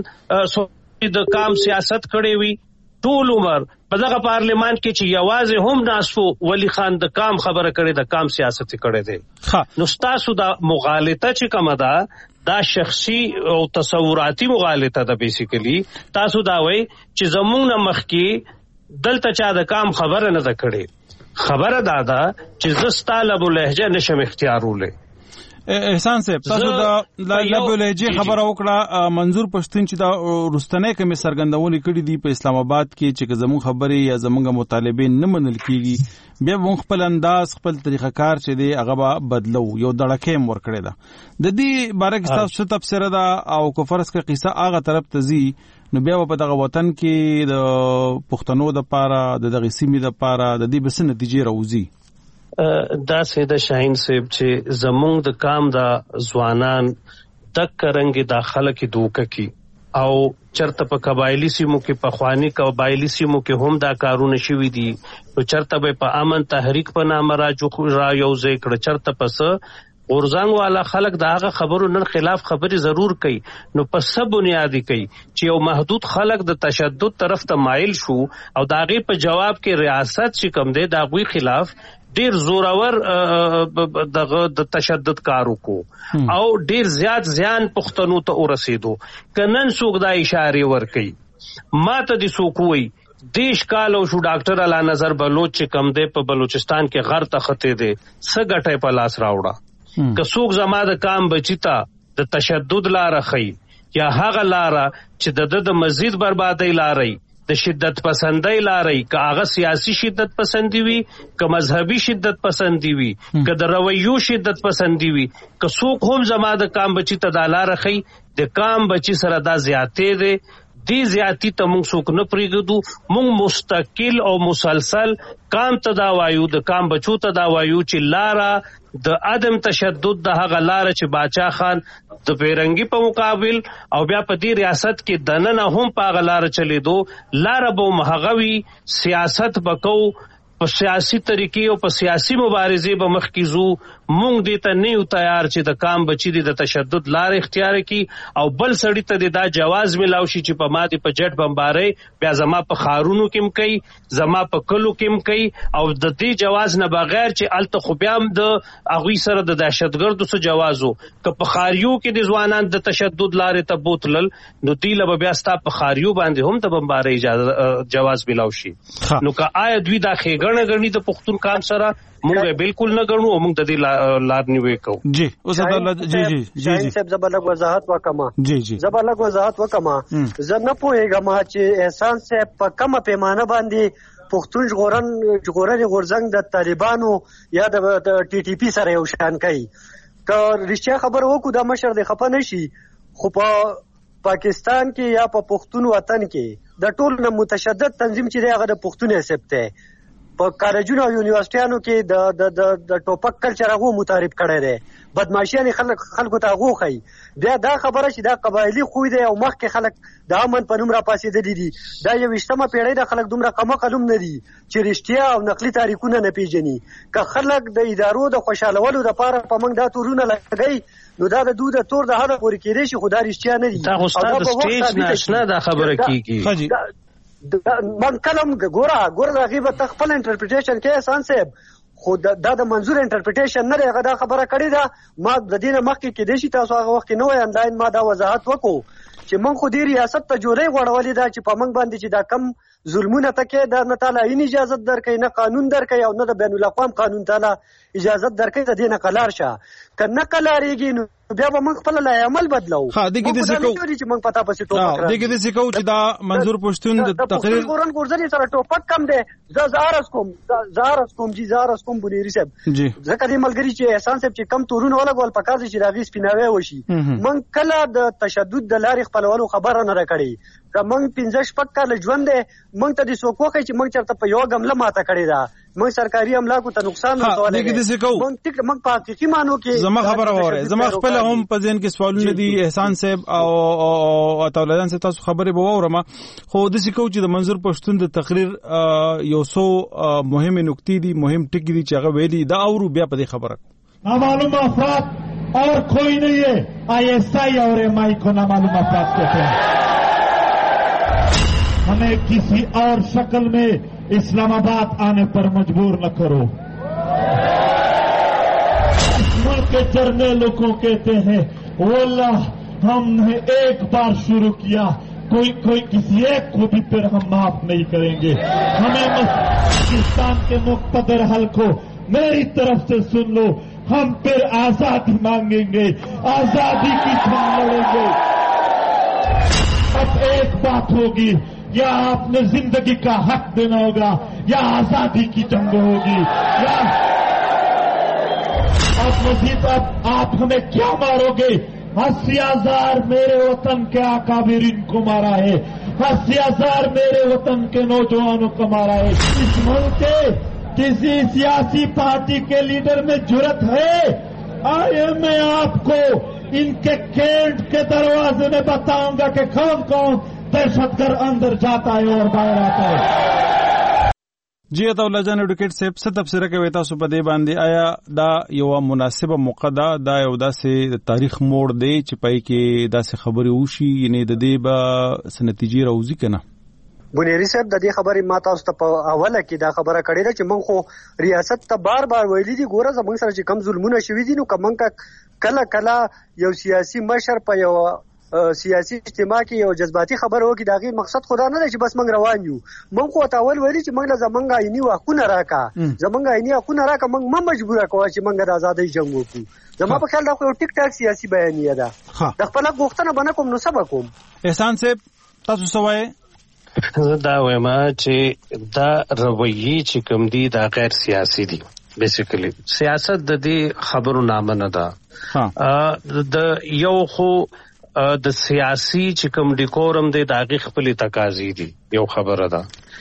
د کام سیاست کړی وي؟ ټول عمر په دغه پارلیمان کې چې یوازې هم ناسو ولی خان د کام خبره کړې د کام سیاست کړی دی. نو ستاسو دا مغالطه چې کومه ده دا شخصي او تصوراتي مغالطه ده. بیسیکلی تاسو دا وایي چې زمونږ نه مخکې دلته چا د کام خبره نه ده کړې. خبره دا ده چې زه ستا لبو لهجه نشم اختیارولی. احسان صاحب تاسو د لبو لهجې خبره وکړه. منظور پښتون چې دا رستنې کومې څرګندونې کړې دي په اسلام آباد کې چې زموږ خبرې یا زموږ مطالبې نه منل کېږي، بیا موږ خپل انداز خپل طریقه کار چې دی هغه به بدلو. یو دړکې هم ورکړې ده. د دې باره کې تاسو څه تبصره ده او که فرض کړه قصه هغه طرف ته ځي نو بیا په دغه وطن کې د پښتنو دپاره د دغې سیمې دپاره د دې به څه نتیجې راوځي؟ دا سیده شاهین صاحب چې زمونږ د کام دا ځوانان دک رنګ داخله کې دوکه کی او چرته په قبایلی سیمو کې په خوانی قبایلی سیمو کې هم دا کارونه شوي دي. نو چرته به په امن تحریک په نامه را یو ځای کړه، چرته پس غورځنګ والا خلک د هغه خبرو نن خلاف خبرې ضرور کوي. نو په څه بنیادي کوي چې یو محدود خلک د تشدد طرف ته مایل شو او د هغې په جواب کې ریاست چې کوم دی د هغوی خلاف ډیر زورور دغه د تشدد کارو کو او ډیر زیات زیان پښتنو ته ورسېدو. کنن څوک دا اشاره ور کوي ما ته دي څوک وایي دیش کال او شو ډاکټر اعلی نظر بلوچ چې کم دی په بلوچستان کې غر ته خطې دی څه ګټه په لاس راوړه. که څوک زما د کام بچی ته د تشدد لاره خي یا هغه لاره چې د د مزید بربادۍ لاري د شدت پسندۍ لاري، که هغه سیاسي شدت پسندي وي، که مذهبي شدت پسندي وي، که د رویو شدت پسندي وي، که څوک هم زما د کام بچی ته دا لاره خي د کام بچی سره دا زیاتې دی. دی زیاتی ته مونږ څوک نه پرېږدو. مونږ مستقل او مسلسل کام ته دا وایو، د کام بچو ته دا وایو چې لاره د عدم تشدد د هغه لار چې باچا خان د پیرنګي په مقابل او بیا په دې ریاست کې دننه هم په هغه لار چلیدو لار به مهغوي سیاست بکو په سیاسي طریقې او په سیاسي مبارزې به مخ کې زو مونږ دې ته نه یو تیار چې د کام بچی دي د تشدد لار اختیار کی او بل سړی ته دا جواز ملاو شي چې په ماده په جټ بمباري بیا زما په خارونو کې کوي زما په کلو کې کوي او د دې جواز نه بغیر چې الته خو بیا د اغوی سره د دهشتګردو سره جوازو که په خاریو کې د ځوانان د تشدد لارې ته بوتلل نو دیله به بیا ستا په خاریو باندې هم د بمباري اجازه جواز ملاو شي نو که آیا دوی دا خېګړه غړنی د پښتون کام سره مونږ بالکل نه غړنو مونږ د دې لار نیوي کو جی اوس الله جی جی جی جی صاحب زبلغ وضاحت وکما جی جی زبلغ وضاحت وکما زه نه پوهیږم چې احسان صاحب په کومه پیمانه باندې پښتون ژغورن ژغورن غورځنګ د طالبانو یا د ټي ټي پی سره یو شان کوي که رښتیا خبر وکړو د مشر د خپه نشي خو په پاکستان کې یا په پښتون وطن کې د ټول نه متشدد تنظیم چې هغه د پښتون حساب ته په کالجونو او یونیورسيټانو کې د د د د ټوپک کلچر هغه متعارف کړي دي بدمعشي خلک خلکو ته هغه خي بیا دا خبره چې دا قبایلی خو دی او مخکې خلک د امن په نوم را پاسې دي دي دا یو وشتمه پیړۍ د خلک دومره کم قلم نه دي چې رښتیا او نقلي تاریخونه نه پیژني که خلک د ادارو د خوشالولو لپاره په منګ دا تورونه لګي نو دا د دوه تور د هغه پورې کېږي چې خدای رښتیا نه دي دا استاد سټیج ناشنا دا خبره کیږي من کلم ګورا ګور د غیبت خپل انټرپریټیشن کې احسان صاحب خو دا د منظور انټرپریټیشن نه دی دا خبره کړې ده ما د دې مخکې کې د شي تاسو هغه وخت نه وای انلاین ما دا وضاحت وکړو چې من خو دې ریاست ته جوړې غوړولې ده چې په منګ باندې چې دا کم ظلمونه تکي دا نه تعالی یې اجازه درکې نه قانون درکې او نه د بین الاقوام قانون تعالی اجازه درکې ته دې نه قلار شه کنه قلارېږي نو بیا به موږ خپل لای عمل بدلو ها دغه دې څه کوو چې موږ پتا پسې ټوپک دغه دې څه کوو چې دا منظور پښتون د تقریر ګورن ګورځنی سره ټوپک کم دی ز زارس کوم زارس کوم جی زارس کوم بنيري صاحب جی ځکه دې ملګری چې احسان صاحب چې کم تورونه ولګول پکار چې راغی سپیناوي وشي موږ کله د تشدد د لارې خپلولو خبره نه راکړي که موږ پنځه شپږ کال ژوند دی موږ ته دې څوک وایي چې موږ چرته په یو غمله ماته کړی دا موږ سرکاري املاکو ته نقصان رسولای دي دغه څه کوو موږ ټیک موږ په حقيقي مانو کې زما خبره وره زما خپل هم په ځین کې سوالونه دي احسان صاحب او اتولدان صاحب تاسو خبرې به وورم خو د څه کوو چې د منظور پښتون د تقریر یو څو مهمه نکتې دي مهم ټکي دي چې هغه ویلي دا اورو بیا په دې خبره نامعلوم افراد اور کوئی نہیں ہے آئی ایس آئی اور ایم آئی کو نامعلوم افراد کہتے ہیں ہمیں کسی اور شکل میں اسلام آباد آنے پر مجبور نہ کرو اس ملک کے جرنیلوں کو کہتے ہیں واللہ ہم نے ایک بار شروع کیا کوئی کوئی کسی ایک کو بھی پھر ہم معاف نہیں کریں گے ہمیں پاکستان کے مقتدر حل کو میری طرف سے سن لو ہم پھر آزادی مانگیں گے آزادی کی جنگ لڑیں گے اب ایک بات ہوگی یا آپ نے زندگی کا حق دینا ہوگا یا آزادی کی جنگ ہوگی یا اب مزید اب آپ ہمیں کیا مارو گے اسی ہزار میرے وطن کے اکابرین کو مارا ہے اسی ہزار میرے وطن کے نوجوانوں کو مارا ہے اس ملک کے کسی سیاسی پارٹی کے لیڈر میں جرت ہے آئے میں آپ کو ان کے کیمپ کے دروازے میں بتاؤں گا کہ کون کون دہشت گرد اندر جاتا ہے اور باہر آتا ہے جی عطا الله جان ایډوکیټ صاحب څه تفسیر کوي تاسو په دې باندې آیا دا یو مناسبه موقع ده دا یو داسې تاریخ موړ دی چې پای کې داسې خبرې وشي یعنی د دې به سنتیجې راوځي کنه بنيري صاحب د دې خبرې ما تاسو ته په اوله کې دا خبره کړې ده چې موږ خو ریاست ته بار بار ویلي دي ګوره زموږ سره چې کم ظلمونه شوي دي نو کومنګ کله کله یو سیاسي مشر په یو سیاسي اجتماع کې یو جذباتي خبر وکړي داغي مقصد خدا نه دی چې بس موږ روان یو موږ خو تاول ویلي چې موږ له زمونږ عیني حقونه راکا زمونږ عیني حقونه راکا موږ ما مجبور کوو چې موږ د ازادۍ جنگ وکړو زما په خیال دا خو یو ټیک ټاک سیاسي بیانیه ده د خپل غوښتنه باندې کوم نو سبا کوم احسان صاحب تاسو سوای دا وایم چې دا رویه چې کوم دي دا غیر سیاسي دي بیسیکلی سیاست د دې خبرو نامه نه ده د یو خو د سیاسي چې کوم ډیکورم دی د هغه خپل تقاضې دي یو خبره ده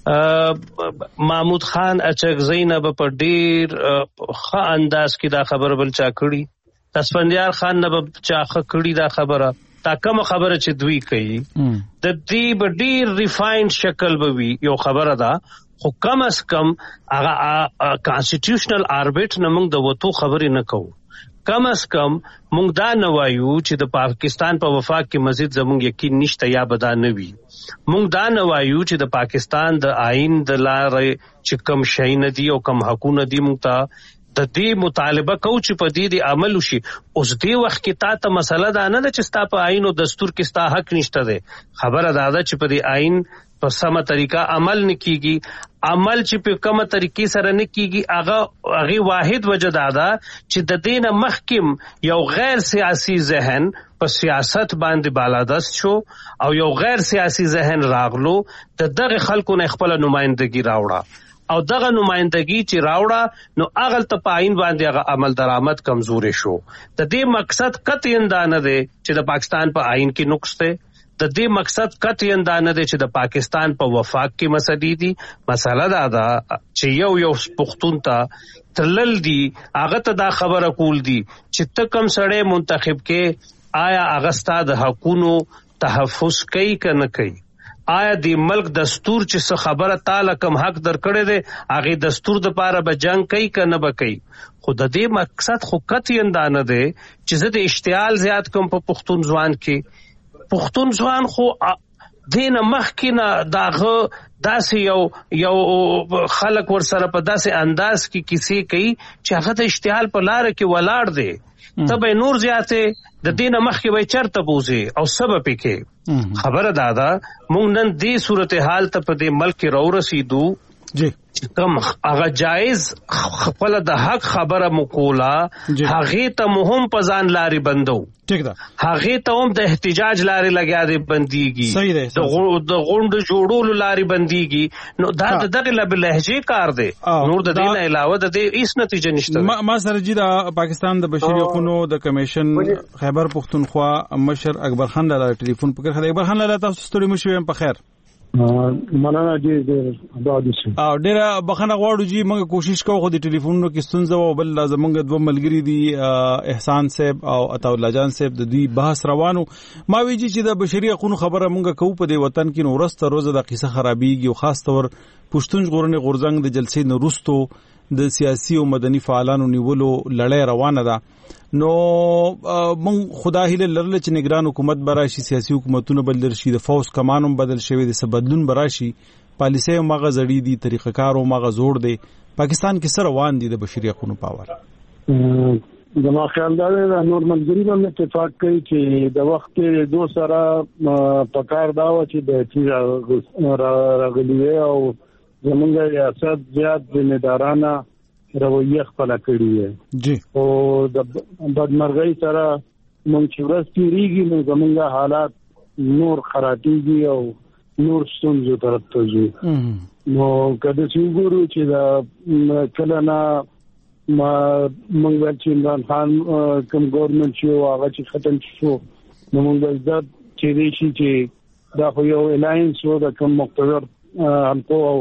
محمود خان اچکزی نه په ډیر ښه انداز کې دا خبره بل چا کړي، اسفندیار خان نه چا ښه کړي دا خبره، دا کوم خبره چې دوی کوي د دې په ډیر ریفاینډ شکل به وي یو خبره ده، خو کم از کم هغه کانسټیټیوشنل آربیټ نه موږ د وته خبرې نه کوو. کم از کم مونږ دا نه وایو چې د پاکستان په وفاق کې مزید زمونږ یقین نشته یا به دا نه وي. مونږ دا نه وایو چې د پاکستان د آئین د لارې چې کم شی نه دي او کم حقونه دي مونږ ته د دې مطالبه کوو چې په دې د عمل وشي. اوس دې وخت کې تا ته مسله دا نه ده چې ستا په آئین او دستور کې ستا حق نشته دی. خبره دا ده چې په دې آئین په سمه طریقه عمل نه کیږي. عمل چې په کومه طریقې سره نه کیږي هغه هغه واحد وجه دا ده چې د دین محکم یو غیر سیاسی ذهن په سیاست باندې بالادست شو او یو غیر سیاسی ذهن راغلو د دغه خلکو نه خپل نمائندګي راوړه او دغه نمائندګي چې راوړه نو اغل ته پاین باندې هغه عمل درآمد کمزوري شو. د دې مقصد قطعاً دا نه دی چې د پاکستان په آئین کې نقص دی، د دې مقصد قطعاً دا نه دی چې د پاکستان په وفاق کې مسلې دي. مسله دا ده چې یو یو پښتون ته تلل دي هغه ته دا خبره کول دي چې ته کوم سړی منتخب کې آیا هغه ستا د حقونو تحفظ کوي که نه کوي، آیا د ملک دستور چې څه خبره تعالی کم حق در کړی دی هغه دستور د پاره به جنگ کوي که نه به کوي. خو د دې مقصد خو قطعاً دا نه دی چې زه د اشتعال زیات کوم په پښتون ځوان کې. پښتون ځوان خو دینه مخکې نه داغه داسې یو یو خلک ورسره په داسې انداز کې کیسې کوي چې هغه د اشتعال په لاره کې ولاړ دی. ته به نور زیاتې د دینه مخکې به چرته بوزي او سبب کې خبره دادا مونږ نن دې صورتحال ته په دې ملک کې رو رسیدو جی کم هغه جایز خپل د حق خبره مکولا هغه ته مهم پزان لاري بندو ٹھیک ده هغه ته هم د احتجاج لاري لګیا دي بنديږي د غوند جوړولو لاري بنديږي نو دا دغه لب لهجه کار دی نور د دین علاوه د دې هیڅ نتیجه نشته. ما سره جی د پاکستان د بشري حقوقو د کمیشن خیبر پختونخوا مشر اکبر خان له ټلیفون پکړ خدای اکبر خان له تاسو ستوري مشو په خیر مننه جی دا د څه او ډیر بخنه غواړو جی موږ کوشش کوو خو د ټلیفونونو کې ستونزه او بل لازم موږ دوه ملګری دي احسان صاحب او عطا الله جان صاحب د دوی بحث روانو. ما ویجی چې د بشري حقوقو خبره موږ کوو په دې وطن کې نو ورسته روزه د قصه خرابېږي او خاص تور پښتون ژغورنې غورځنګ د جلسې نورستو د سیاسي او مدني فعالانو نیولو لړۍ روانه ده. نو مون خدا هیله لرل چې نگران حکومت براشي، سیاسي حکومتونه بدل شي، د فوز کمانوم بدل شوی، د سبدلون براشي، پالیسي مغه زړی دي، طریقه کار او مغه زوړ دي. پاکستان کې سره روان دي د بشري حقوقو پاور. زما خیال دا دی نور منځري باندې اتفاق کوي چې د وخت دوه سره پکار دا و چې د چیرې راغلی او زمونږ ریاست زیات ذمہدارانه رویه خپل کړی ہے جی او د بدمرغۍ سره مونږ چې ورځ تیریږي نو زمونږ حالات نور خرابېږي او نور ستونزې طرف ته ځي. نو کله چې وګورو چې دا کله نه ما مونږ چې عمران خان کوم ګورنمنت چې هغه چې ختم شو نو مونږ زاد چې دی چې دا خو یو الاینس و د کوم مقتدر حلقو او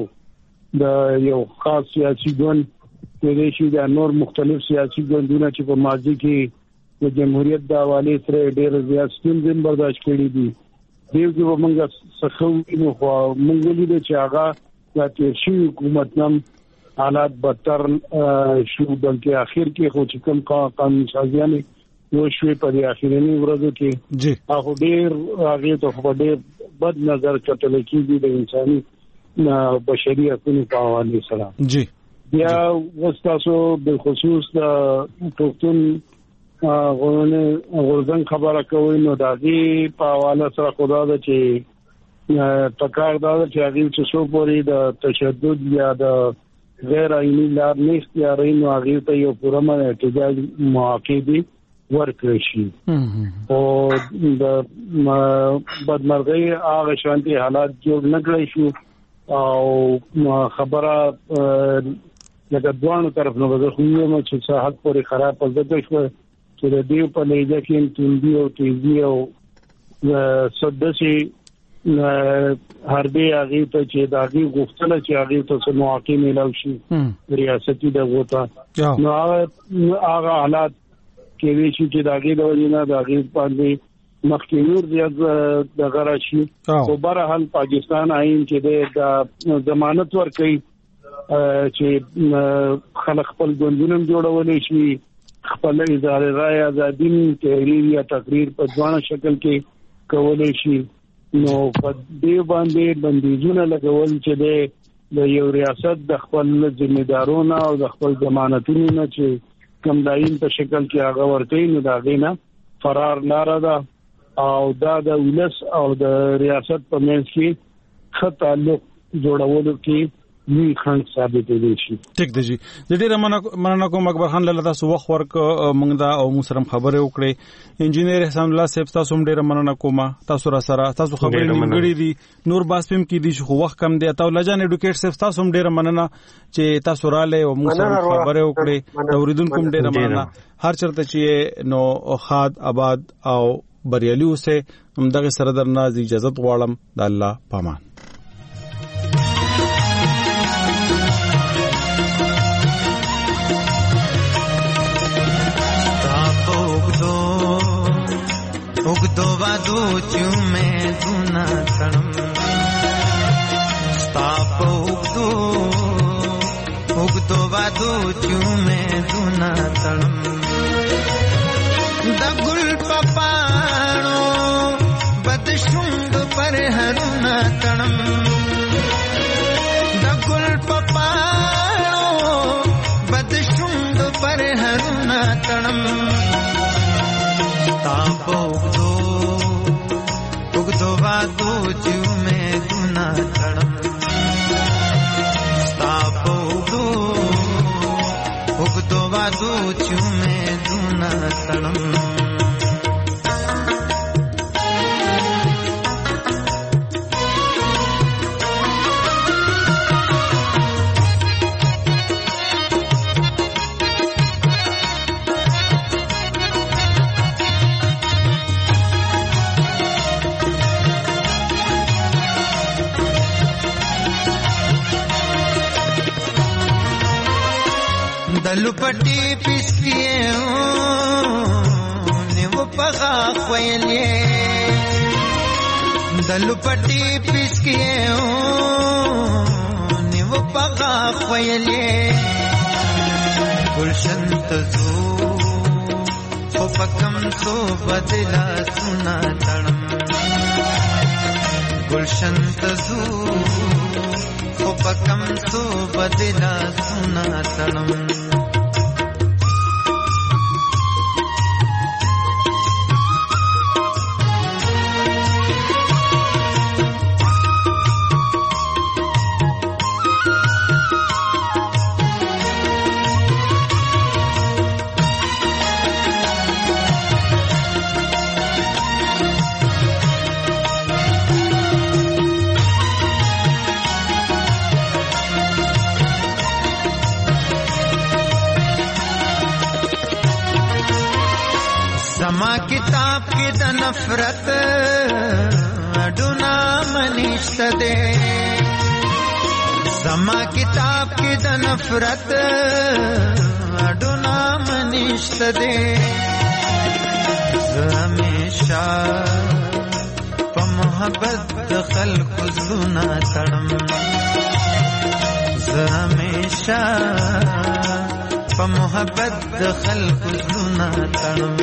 د یو خاص سیاسي ګوند د شي د نور مختلف سیاسي ګوندونه چې په ماضي کې د جمهوریت د حواله سره ډېر زیات ستونزې برداشت کړې دي. دیو کې موږ څخه نو خو موږ ولیدل چې هغه د تیرشي حکومت نام حالات بدتر شو بلکې اخر کې خو چې کوم قانون سازیانه یو شوي په دې اخیرنی ورځو کې جی هغه ډېر هغه ته خو ډېر بد نظر کتل کېږي د انساني بشري حقوقو په حواله سره. جی بیا وستاسو به خصوص د پښتون غورځنګ خبره کوي نو د دې په حواله سره خدا د چې پکار دا چې هغه چې څو پوری د تشدد یا د غیر عیني لار نه اختیاري نو هغه ته یو پوره احتجاج معاقبي ورکړي شي او د بدمرغۍ هغه شانتي حالات جوړ نه کړی شو او خبره لکه دوانو طرف نه وځي خو یو چې صحت پورې خراب پزده شو چې د دې په لېجه کې تندي او تیزی او سدسي حربي هغه ته چې داغي غوښتنه چې هغه ته سم مواقع ملو شي ریاستي دغه ته نو هغه حالات کې وی چې داغي د وینه داغي باندې مخکې نور زیات دغه راشي او بهرحال پاکستان آئین کې د ضمانت ورکړي چې خلک خپل ګوندونه جوړولې شي خپل اظهار رائے ازادي تحریر یا تقریر په ځوانه شکل کې کولای شي نو په دې باندې بندیزونه لګول چې د یو ریاست د خپل ځمېدارونو او د خپل ضمانتونو نه چې کوم دایم په شکل کې هغه ورته نه دا غینه فرار لاره ده او دا د ولس او د ریاست په منځ کې خط تعلق جوړولو کې وی خنډ ثابت دي شي. ټیک دی جی د ډیره مننه کوم اکبر خان لاله تاسو وخت ورک موږ دا او موږ سره خبرې وکړې انجینیر احسان الله صاحب تاسو هم ډیره مننه کوم تاسو را سره تاسو خبرې نیمګړې دي نور باسپم کې دي خو وخت کم دی تاسو لجان اډوکیټ صاحب تاسو هم ډیره مننه چې تاسو را لې او موږ سره خبرې وکړې اوریدونکو هم ډیره مننه هر چرته چې نو خاد آباد او بریالي اوسه هم دغه سره درنه اجازه غواړم د الله پامان. उगदो वादो चुमे दुना तणम स्ताप उगदो उगदो वादो चुमे दुना तणम दगुल पपाणो बदशुंग पर हरुना तणम दगुल पपाणो बदशुंग पर हरुना तणम तापो उगदो उगदो वादो चुमे दुना तणम तापो उगदो उगदो वादो चुमे दुना तणम दलुपटी पिसकिए ने वो पगा खोयले दलुपटी पिसकिए ने वो पगा खोयले गुलशन तजो ओ पकम तो बदला सुना तणम गुलशन तजो ओ पकम तो बदला सुना तणम किताब की द नफरत अडुना मनिष्ठ दे समा किताब की द नफरत अडुना मनिष्ठ दे हमेशा प मोहब्बत खल्क जुना तणम हमेशा प मोहब्बत खल्क जुना तणम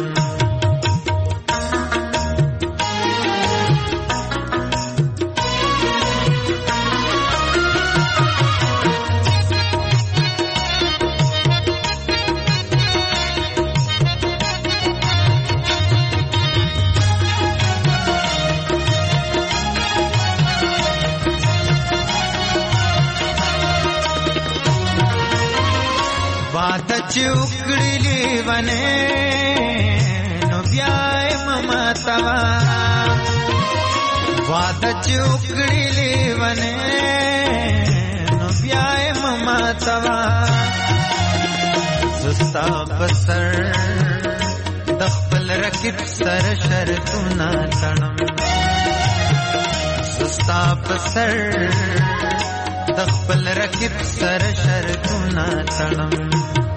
चुकड़ी वने नो ब्याय ममतवा वाद चुकड़ी वने नो ब्याय ममतवा सुस्ता बसर दखपल रकिब सर शरतुना तणम سستا پسر د خپل رکب سر شرطونه تړم